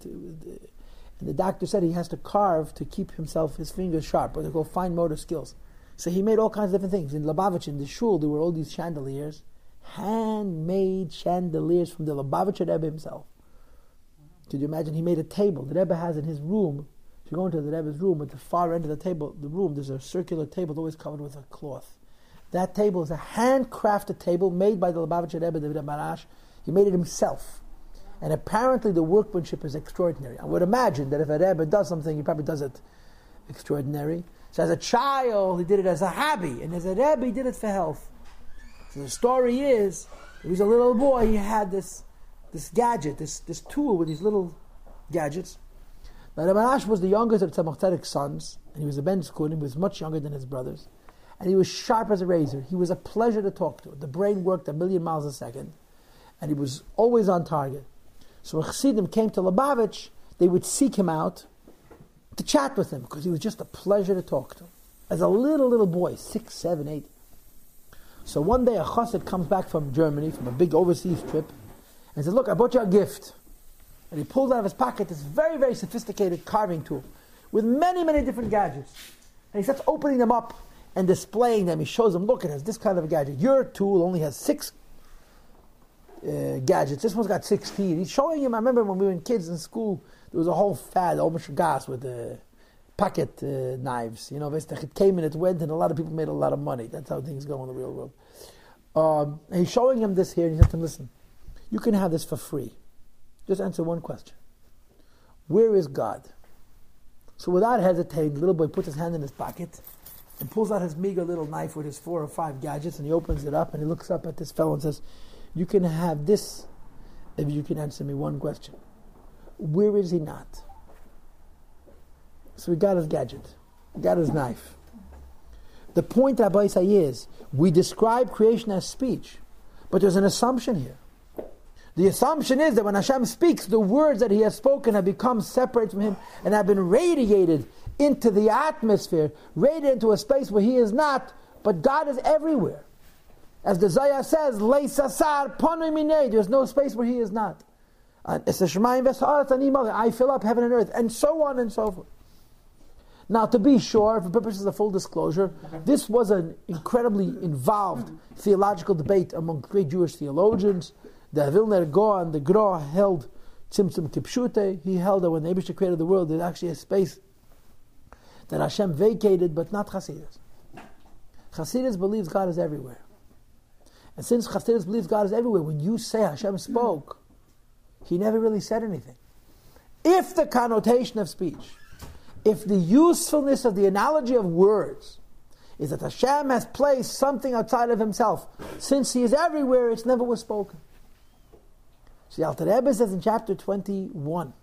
And the doctor said he has to carve to keep his fingers sharp, or they call fine motor skills. So he made all kinds of different things. In Lubavitch, in the shul, there were all these chandeliers, handmade chandeliers from the Lubavitcher Rebbe himself. Could you imagine? He made a table. The Rebbe has in his room, if you go into the Rebbe's room, at the far end of the room, there's a circular table always covered with a cloth. That table is a handcrafted table made by the Lubavitcher Rebbe, the Rebbe Marash. He made it himself. And apparently the workmanship is extraordinary. I would imagine that if a Rebbe does something, he probably does it extraordinary. So as a child, he did it as a hobby. And as a Rebbe, he did it for health. So the story is, he was a little boy, he had this gadget, this tool with these little gadgets. Now Rebbe Marash was the youngest of Tzemach Tzedek's sons, and he was a Ben Zechut, he was much younger than his brothers. And he was sharp as a razor. He was a pleasure to talk to. The brain worked 1,000,000 miles a second. And he was always on target. So when Chassidim came to Lubavitch, they would seek him out to chat with him, because he was just a pleasure to talk to. As a little boy, 6, 7, 8. So one day a chassid comes back from Germany, from a big overseas trip, and says, look, I brought you a gift. And he pulls out of his pocket this very, very sophisticated carving tool with many, many different gadgets. And he starts opening them up and displaying them. He shows them, look, it has this kind of a gadget. Your tool only has 6 gadgets. This one's got 16. He's showing him. I remember when we were kids in school, there was a whole fad, almost gas with pocket knives. You know, it came and it went, and a lot of people made a lot of money. That's how things go in the real world. And he's showing him this here, and he said to him, listen, you can have this for free. Just answer one question. Where is God? So without hesitating, the little boy puts his hand in his pocket and pulls out his meager little knife with his 4 or 5 gadgets, and he opens it up and he looks up at this fellow and says, "You can have this if you can answer me one question. Where is he not?" So he got his gadget, got his knife. The point, Rabbi Isai, is we describe creation as speech, but there's an assumption here. The assumption is that when Hashem speaks, the words that He has spoken have become separate from Him and have been radiated into the atmosphere, radiated into a space where He is not, but God is everywhere. As the Zayah says, "Leisasar panu minei," there's no space where He is not. I fill up heaven and earth, and so on and so forth. Now, to be sure, for purposes of full disclosure, this was an incredibly involved theological debate among great Jewish theologians. The Vilner Gaon, the Gra, held Tzimtzum Kipshute. He held that when the Eibishter created the world, there's actually a space that Hashem vacated, but not Chassidus. Chassidus believes God is everywhere. And since Chassidus believes God is everywhere, when you say Hashem spoke, He never really said anything. If the connotation of speech, if the usefulness of the analogy of words is that Hashem has placed something outside of Himself, since He is everywhere, it never was spoken. So the Alter Rebbe says in chapter 21,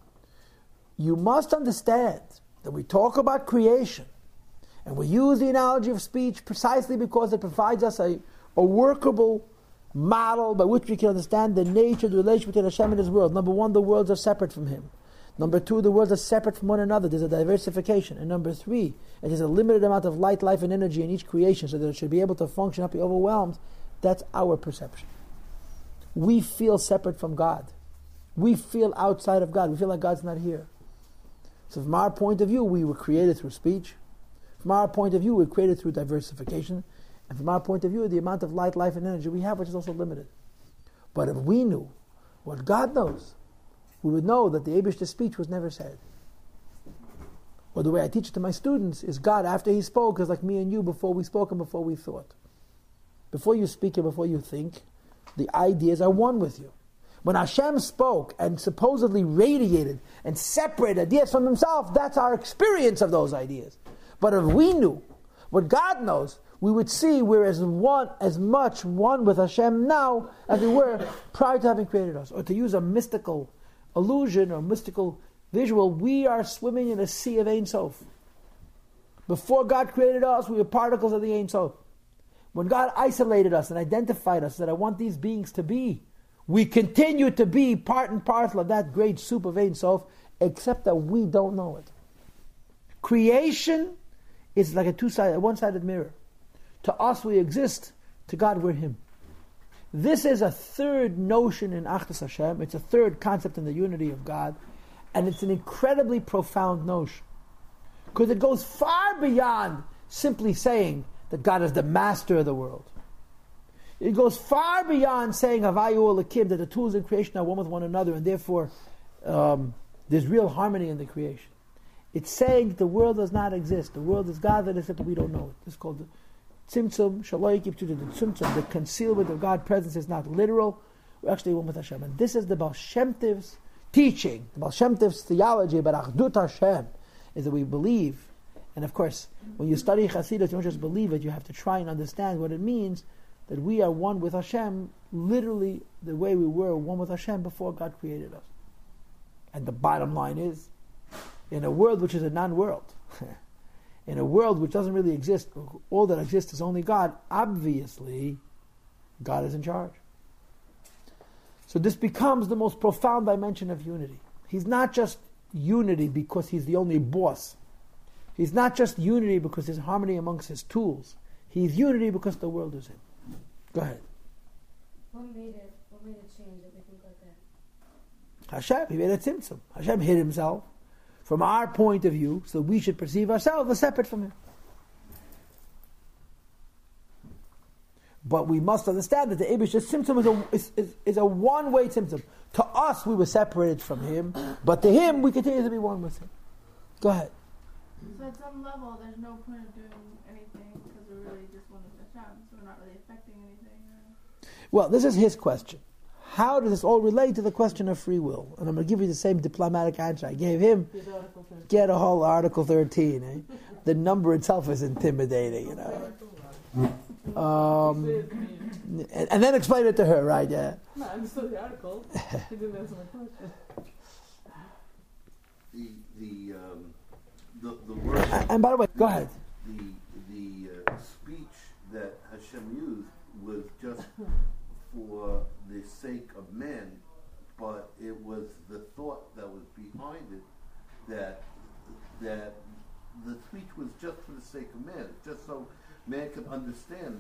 you must understand that we talk about creation, and we use the analogy of speech precisely because it provides us a workable model by which we can understand the nature of the relationship between Hashem and His world. Number one, the worlds are separate from Him. Number two, the worlds are separate from one another. There's a diversification. And number three, it is a limited amount of light, life, and energy in each creation so that it should be able to function, not be overwhelmed. That's our perception. We feel separate from God. We feel outside of God. We feel like God's not here. So from our point of view, we were created through speech. From our point of view, we were created through diversification. And from our point of view, the amount of light, life, and energy we have, which is also limited. But if we knew what God knows, we would know that the Eibishter's speech was never said. Or the way I teach it to my students is God, after He spoke, is like me and you before we spoke and before we thought. Before you speak and before you think, the ideas are one with you. When Hashem spoke and supposedly radiated and separated ideas from Himself, that's our experience of those ideas. But if we knew what God knows, we would see we're as much one with Hashem now as we were prior to having created us. Or to use a mystical illusion or mystical visual, we are swimming in a sea of Ein Sof. Before God created us, we were particles of the Ein Sof. When God isolated us and identified us, that I want these beings to be, we continue to be part and parcel of that great soup of Ein Sof, except that we don't know it. Creation is like a one-sided mirror. To us we exist, to God we're Him. This is a third notion in Achdus Hashem. It's a third concept in the unity of God. And it's an incredibly profound notion. Because it goes far beyond simply saying that God is the master of the world. It goes far beyond saying Havayu Elokim, that the tools in creation are one with one another, and therefore there's real harmony in the creation. It's saying that the world does not exist. The world is God, that is that we don't know it. It's called the Tzimtzum, the concealment of God's presence is not literal. We're actually one with Hashem. And this is the Baal Shem Tov's teaching, the Baal Shem Tov's theology about Achdut Hashem, is that we believe. And of course, when you study Chassidus, you don't just believe it, you have to try and understand what it means that we are one with Hashem, literally the way we were one with Hashem before God created us. And the bottom line is, in a world which is a non-world, in a world which doesn't really exist, all that exists is only God, obviously, God is in charge. So this becomes the most profound dimension of unity. He's not just unity because He's the only boss. He's not just unity because there's harmony amongst His tools. He's unity because the world is Him. Go ahead. What made it change that we think like that? Hashem, He made a tzimtzum. Hashem hid Himself from our point of view, so we should perceive ourselves as separate from Him. But we must understand that the Eibishter's tzimtzum is a one-way tzimtzum. To us, we were separated from Him, but to Him, we continue to be one with Him. Go ahead. So at some level, there's no point of doing anything because we're really just one with Hashem, so we're not really affecting anything. Well, this is his question. how does this all relate to the question of free will? And I'm going to give you the same diplomatic answer I gave him. Get a whole Article 13. Eh? The number itself is intimidating, you know. And then explain it to her, right? Yeah. No, I understood the article. He didn't answer my question. The word. And by the way, go ahead. The speech that Hashem used was just for the sake of man, but it was the thought that was behind it that the speech was just for the sake of man, just so man could understand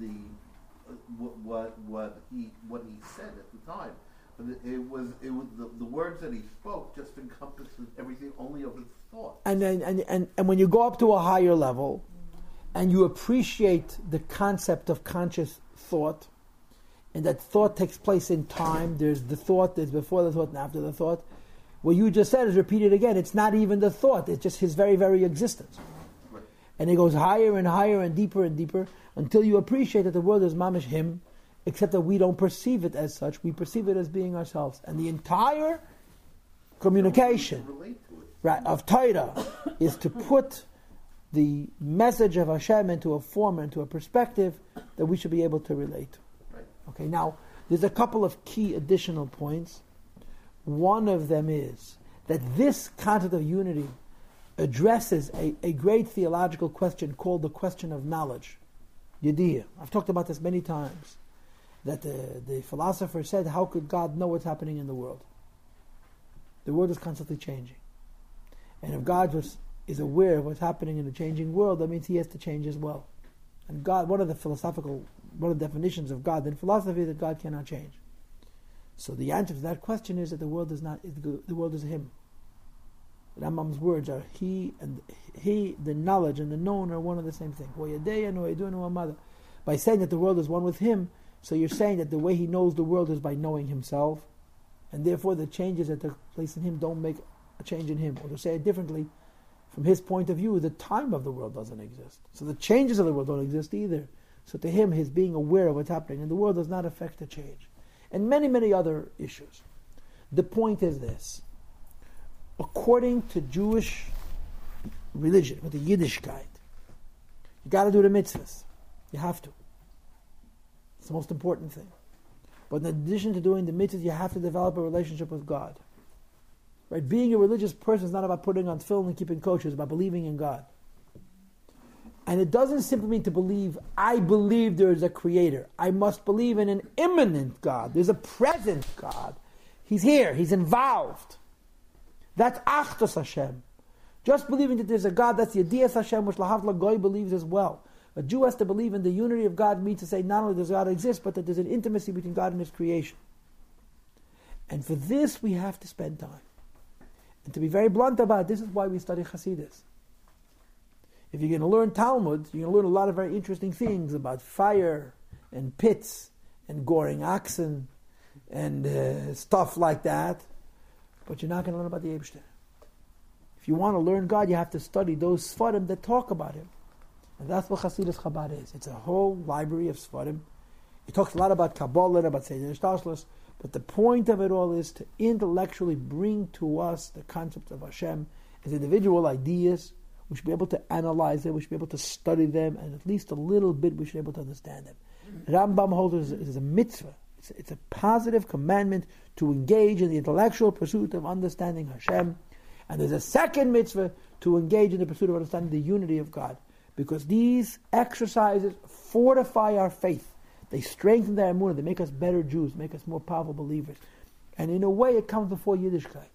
what he said at the time. But it was the words that he spoke just encompassed everything only of his thought. And when you go up to a higher level, and you appreciate the concept of conscious thought, and that thought takes place in time. There's the thought, there's before the thought and after the thought. What you just said is repeated again. It's not even the thought, it's just his very, very existence. Right. And it goes higher and higher and deeper until you appreciate that the world is mamish him, except that we don't perceive it as such. We perceive it as being ourselves. And the entire communication of Torah is to put the message of Hashem into a form, into a perspective that we should be able to relate to. Okay, now, there's a couple of key additional points. One of them is that this concept of unity addresses a great theological question called the question of knowledge. Yediyah. I've talked about this many times. That the philosopher said, how could God know what's happening in the world? The world is constantly changing. And if God is aware of what's happening in the changing world, that means he has to change as well. And God, one of the definitions of God in philosophy is that God cannot change. So the answer to that question is that the world is not. The world is him. Rambam's words are he, the knowledge and the known are one and the same thing. By saying that the world is one with him, so you're saying that the way he knows the world is by knowing himself, and therefore the changes that take place in him don't make a change in him. Or to say it differently, from his point of view, the time of the world doesn't exist. So the changes of the world don't exist either. So to him, his being aware of what's happening in the world does not affect the change. And many, many other issues. The point is this. According to Jewish religion, with the Yiddishkeit, you got to do the mitzvahs. You have to. It's the most important thing. But in addition to doing the mitzvahs, you have to develop a relationship with God. Right? Being a religious person is not about putting on tefillin and keeping kosher. It's about believing in God. And it doesn't simply mean to believe, I believe there is a creator. I must believe in an immanent God. There's a present God. He's here. He's involved. That's Achdus Hashem. Just believing that there's a God, that's the Yediyas Hashem, which Lahavla Goy believes as well. A Jew has to believe in the unity of God, means to say not only does God exist, but that there's an intimacy between God and his creation. And for this, we have to spend time. And to be very blunt about it, this is why we study Hasidus. If you're going to learn Talmud, you're going to learn a lot of very interesting things about fire and pits and goring oxen and stuff like that. But you're not going to learn about the Eibshter. If you want to learn God, you have to study those Sfarim that talk about him. And that's what Hasidus Chabad is. It's a whole library of Sfarim. It talks a lot about Kabbalah, about Seder Shtashlus, but the point of it all is to intellectually bring to us the concept of Hashem as individual ideas. We should be able to analyze them, we should be able to study them, and at least a little bit we should be able to understand them. Rambam holds it is a mitzvah. It's a positive commandment to engage in the intellectual pursuit of understanding Hashem. And there's a second mitzvah to engage in the pursuit of understanding the unity of God. Because these exercises fortify our faith. They strengthen the emunah. They make us better Jews, make us more powerful believers. And in a way, it comes before Yiddishkeit.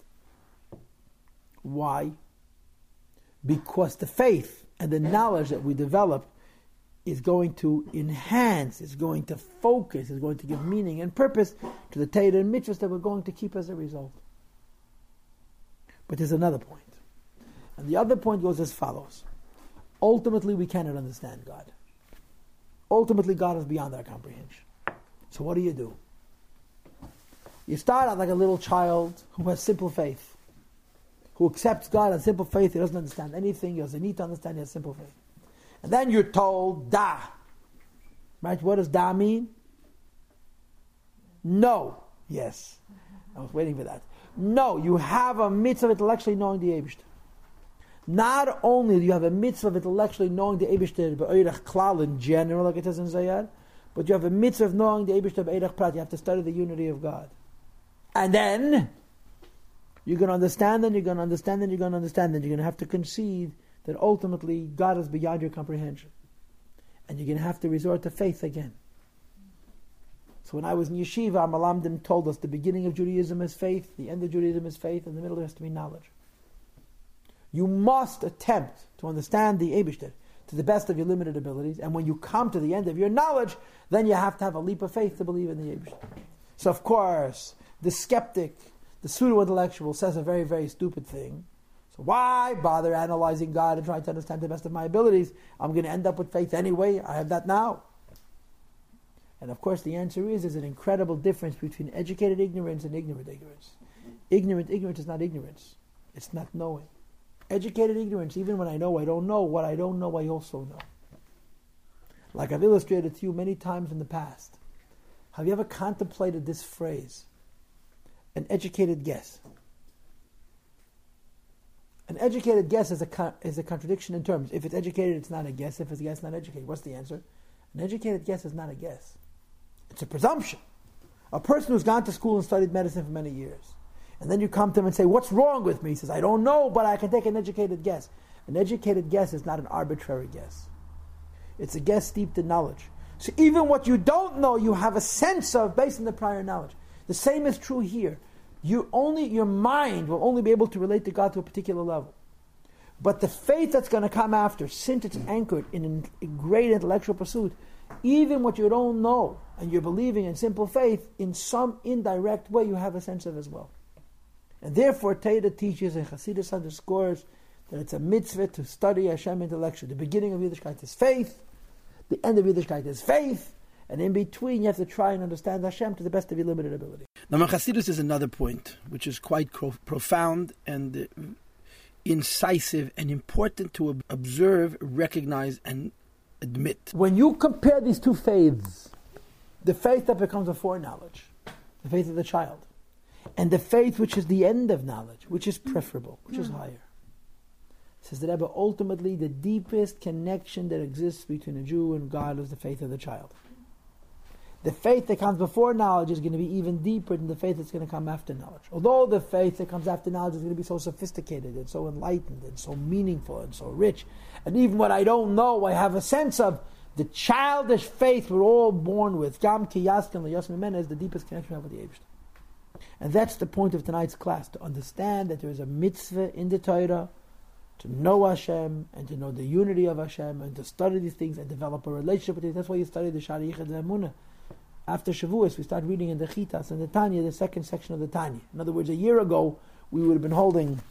Why? Because the faith and the knowledge that we develop is going to enhance, is going to focus, is going to give meaning and purpose to the Torah and mitzvahs that we're going to keep as a result. But there's another point. And the other point goes as follows. Ultimately, we cannot understand God. Ultimately, God is beyond our comprehension. So what do? You start out like a little child who has simple faith, who accepts God as simple faith. He doesn't understand anything. He doesn't need to understand. He has simple faith. And then you're told, da. Right? What does da mean? No. Yes. I was waiting for that. No, you have a mitzvah of intellectually knowing the Eibishter. Not only do you have a mitzvah of intellectually knowing the Eibishter b'oirach klal in general, like it says in Zayar, but you have a mitzvah of knowing the Eibishter b'oirach prat. You have to study the unity of God. And then you're going to understand, and you're going to understand, and you're going to understand, and you're going to have to concede that ultimately God is beyond your comprehension. And you're going to have to resort to faith again. So when I was in yeshiva, our Malamdim told us the beginning of Judaism is faith, the end of Judaism is faith, and the middle has to be knowledge. You must attempt to understand the Eibishter to the best of your limited abilities, and when you come to the end of your knowledge, then you have to have a leap of faith to believe in the Eibishter. So of course, the skeptic, the pseudo-intellectual says a very, very stupid thing. So why bother analyzing God and trying to understand to the best of my abilities? I'm going to end up with faith anyway. I have that now. And of course the answer is there's an incredible difference between educated ignorance and ignorant ignorance. Ignorant ignorance is not ignorance. It's not knowing. Educated ignorance, even when I know I don't know, what I don't know I also know. Like I've illustrated to you many times in the past. Have you ever contemplated this phrase? An educated guess. An educated guess is a contradiction in terms. If it's educated, it's not a guess. If it's a guess, not educated. What's the answer? An educated guess is not a guess. It's a presumption. A person who's gone to school and studied medicine for many years, and then you come to him and say, what's wrong with me? He says, I don't know, but I can take an educated guess. An educated guess is not an arbitrary guess. It's a guess steeped in knowledge. So even what you don't know, you have a sense of based on the prior knowledge. The same is true here. Your mind will only be able to relate to God to a particular level. But the faith that's going to come after, since it's anchored in a great intellectual pursuit, even what you don't know, and you're believing in simple faith, in some indirect way you have a sense of as well. And therefore, Torah teaches and Chassidus underscores that it's a mitzvah to study Hashem intellectually. The beginning of Yiddishkeit is faith, the end of Yiddishkeit is faith, and in between you have to try and understand Hashem to the best of your limited ability. Now, Chassidus is another point, which is quite profound and incisive and important to observe, recognize, and admit. When you compare these two faiths, the faith that becomes a foreknowledge, the faith of the child, and the faith which is the end of knowledge, which is preferable, which is higher. Says the Rebbe, ultimately the deepest connection that exists between a Jew and God is the faith of the child. The faith that comes before knowledge is going to be even deeper than the faith that's going to come after knowledge. Although the faith that comes after knowledge is going to be so sophisticated and so enlightened and so meaningful and so rich. And even what I don't know, I have a sense of the childish faith we're all born with. Gam ki yaskin liyasmin is the deepest connection we have with the Eibishter. And that's the point of tonight's class, to understand that there is a mitzvah in the Torah to know Hashem and to know the unity of Hashem and to study these things and develop a relationship with it. That's why you study the Shari Yichud Emunah. After Shavuos, we start reading in the Chitas and the Tanya, the second section of the Tanya. In other words, a year ago, we would have been holding,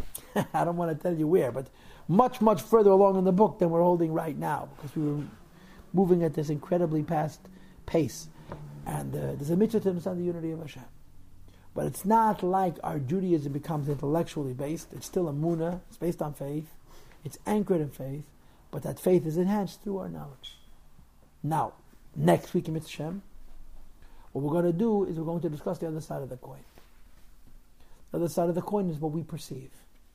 I don't want to tell you where, but much, much further along in the book than we're holding right now, because we were moving at this incredibly fast pace. And there's a mitzvah to understand the unity of Hashem. But it's not like our Judaism becomes intellectually based. It's still a munah. It's based on faith. It's anchored in faith. But that faith is enhanced through our knowledge. Now, next week in Mitzvah Shem, what we're going to do is we're going to discuss the other side of the coin. The other side of the coin is what we perceive.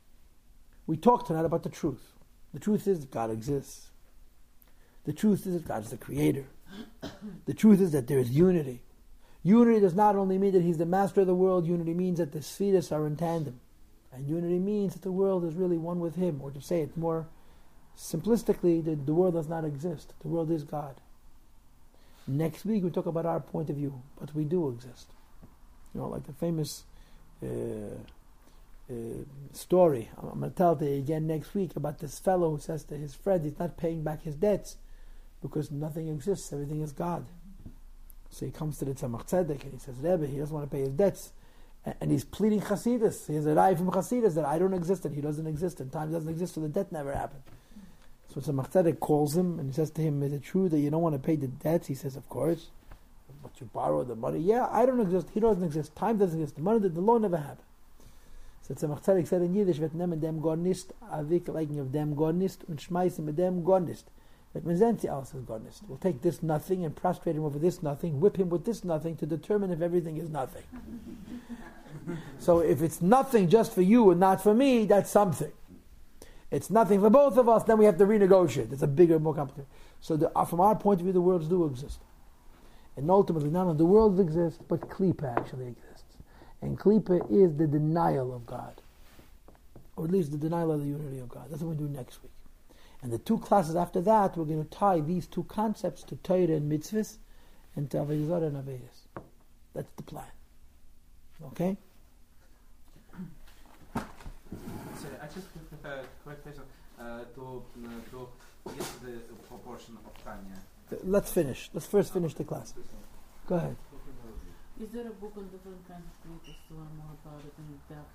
We talked tonight about the truth. The truth is that God exists. The truth is that God is the creator. The truth is that there is unity. Unity does not only mean that He's the master of the world. Unity means that the spheres are in tandem. And unity means that the world is really one with Him. Or to say it more simplistically, that the world does not exist. The world is God. Next week we talk about our point of view, but we do exist. You know, like the famous story. I'm going to tell it to you again next week about this fellow who says to his friend he's not paying back his debts because nothing exists, everything is God. So he comes to the Tzemach Tzedek and he says, Rebbe, he doesn't want to pay his debts. And he's pleading Chassidus. He has a rai from Chassidus that I don't exist and he doesn't exist and time doesn't exist, so the debt never happened. So Tzemach Tzedek calls him and he says to him, is it true that you don't want to pay the debts? He says, of course. But you borrow the money. Yeah, I don't exist. He doesn't exist. Time doesn't exist. The loan never happened. So Tzemach Tzedek said in Yiddish, wird nehmen dem Gor nicht, avik leiken of dem Gor nicht und schmeißen mit dem Gor nicht. But Mezenti also is Gornist. We'll take this nothing and prostrate him over this nothing, whip him with this nothing to determine if everything is nothing. So if it's nothing just for you and not for me, that's something. It's nothing for both of us, then we have to renegotiate. It's a bigger, more complicated. So from our point of view, the worlds do exist. And ultimately, not only the worlds exist, but Klippa actually exists. And Klippa is the denial of God. Or at least the denial of the unity of God. That's what we'll do next week. And the two classes after that, we're going to tie these two concepts to Torah and mitzvahs and to Avodah Zarah and Avedis. That's the plan. Okay? Sorry, I just have a quick question to get the proportion of Tanya. Let's finish. Let's first finish the class. Go ahead. Is there a book on different kinds of creatures to learn more about it in depth?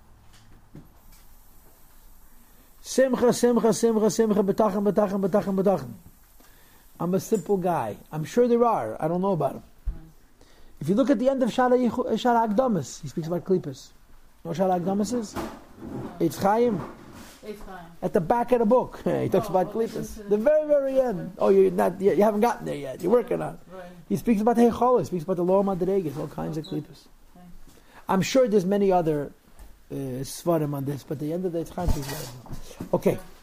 Simcha, simcha, simcha, simcha, betachem, betachem, betachem, betachem. I'm a simple guy. I'm sure there are. I don't know about them. If you look at the end of Shara Agdamas, he speaks about Klippas. You know what Shara Agdamas is? It's Chaim. At the back of the book, he talks about Klippas. The very, very end. Oh, you haven't gotten there yet. You're working on it. Right. He speaks about Heichol. He speaks about the Law Madregas, all kinds of Klippas. I'm sure there's many other Svarim on this, but at the end of the day, it's Chaim. Okay.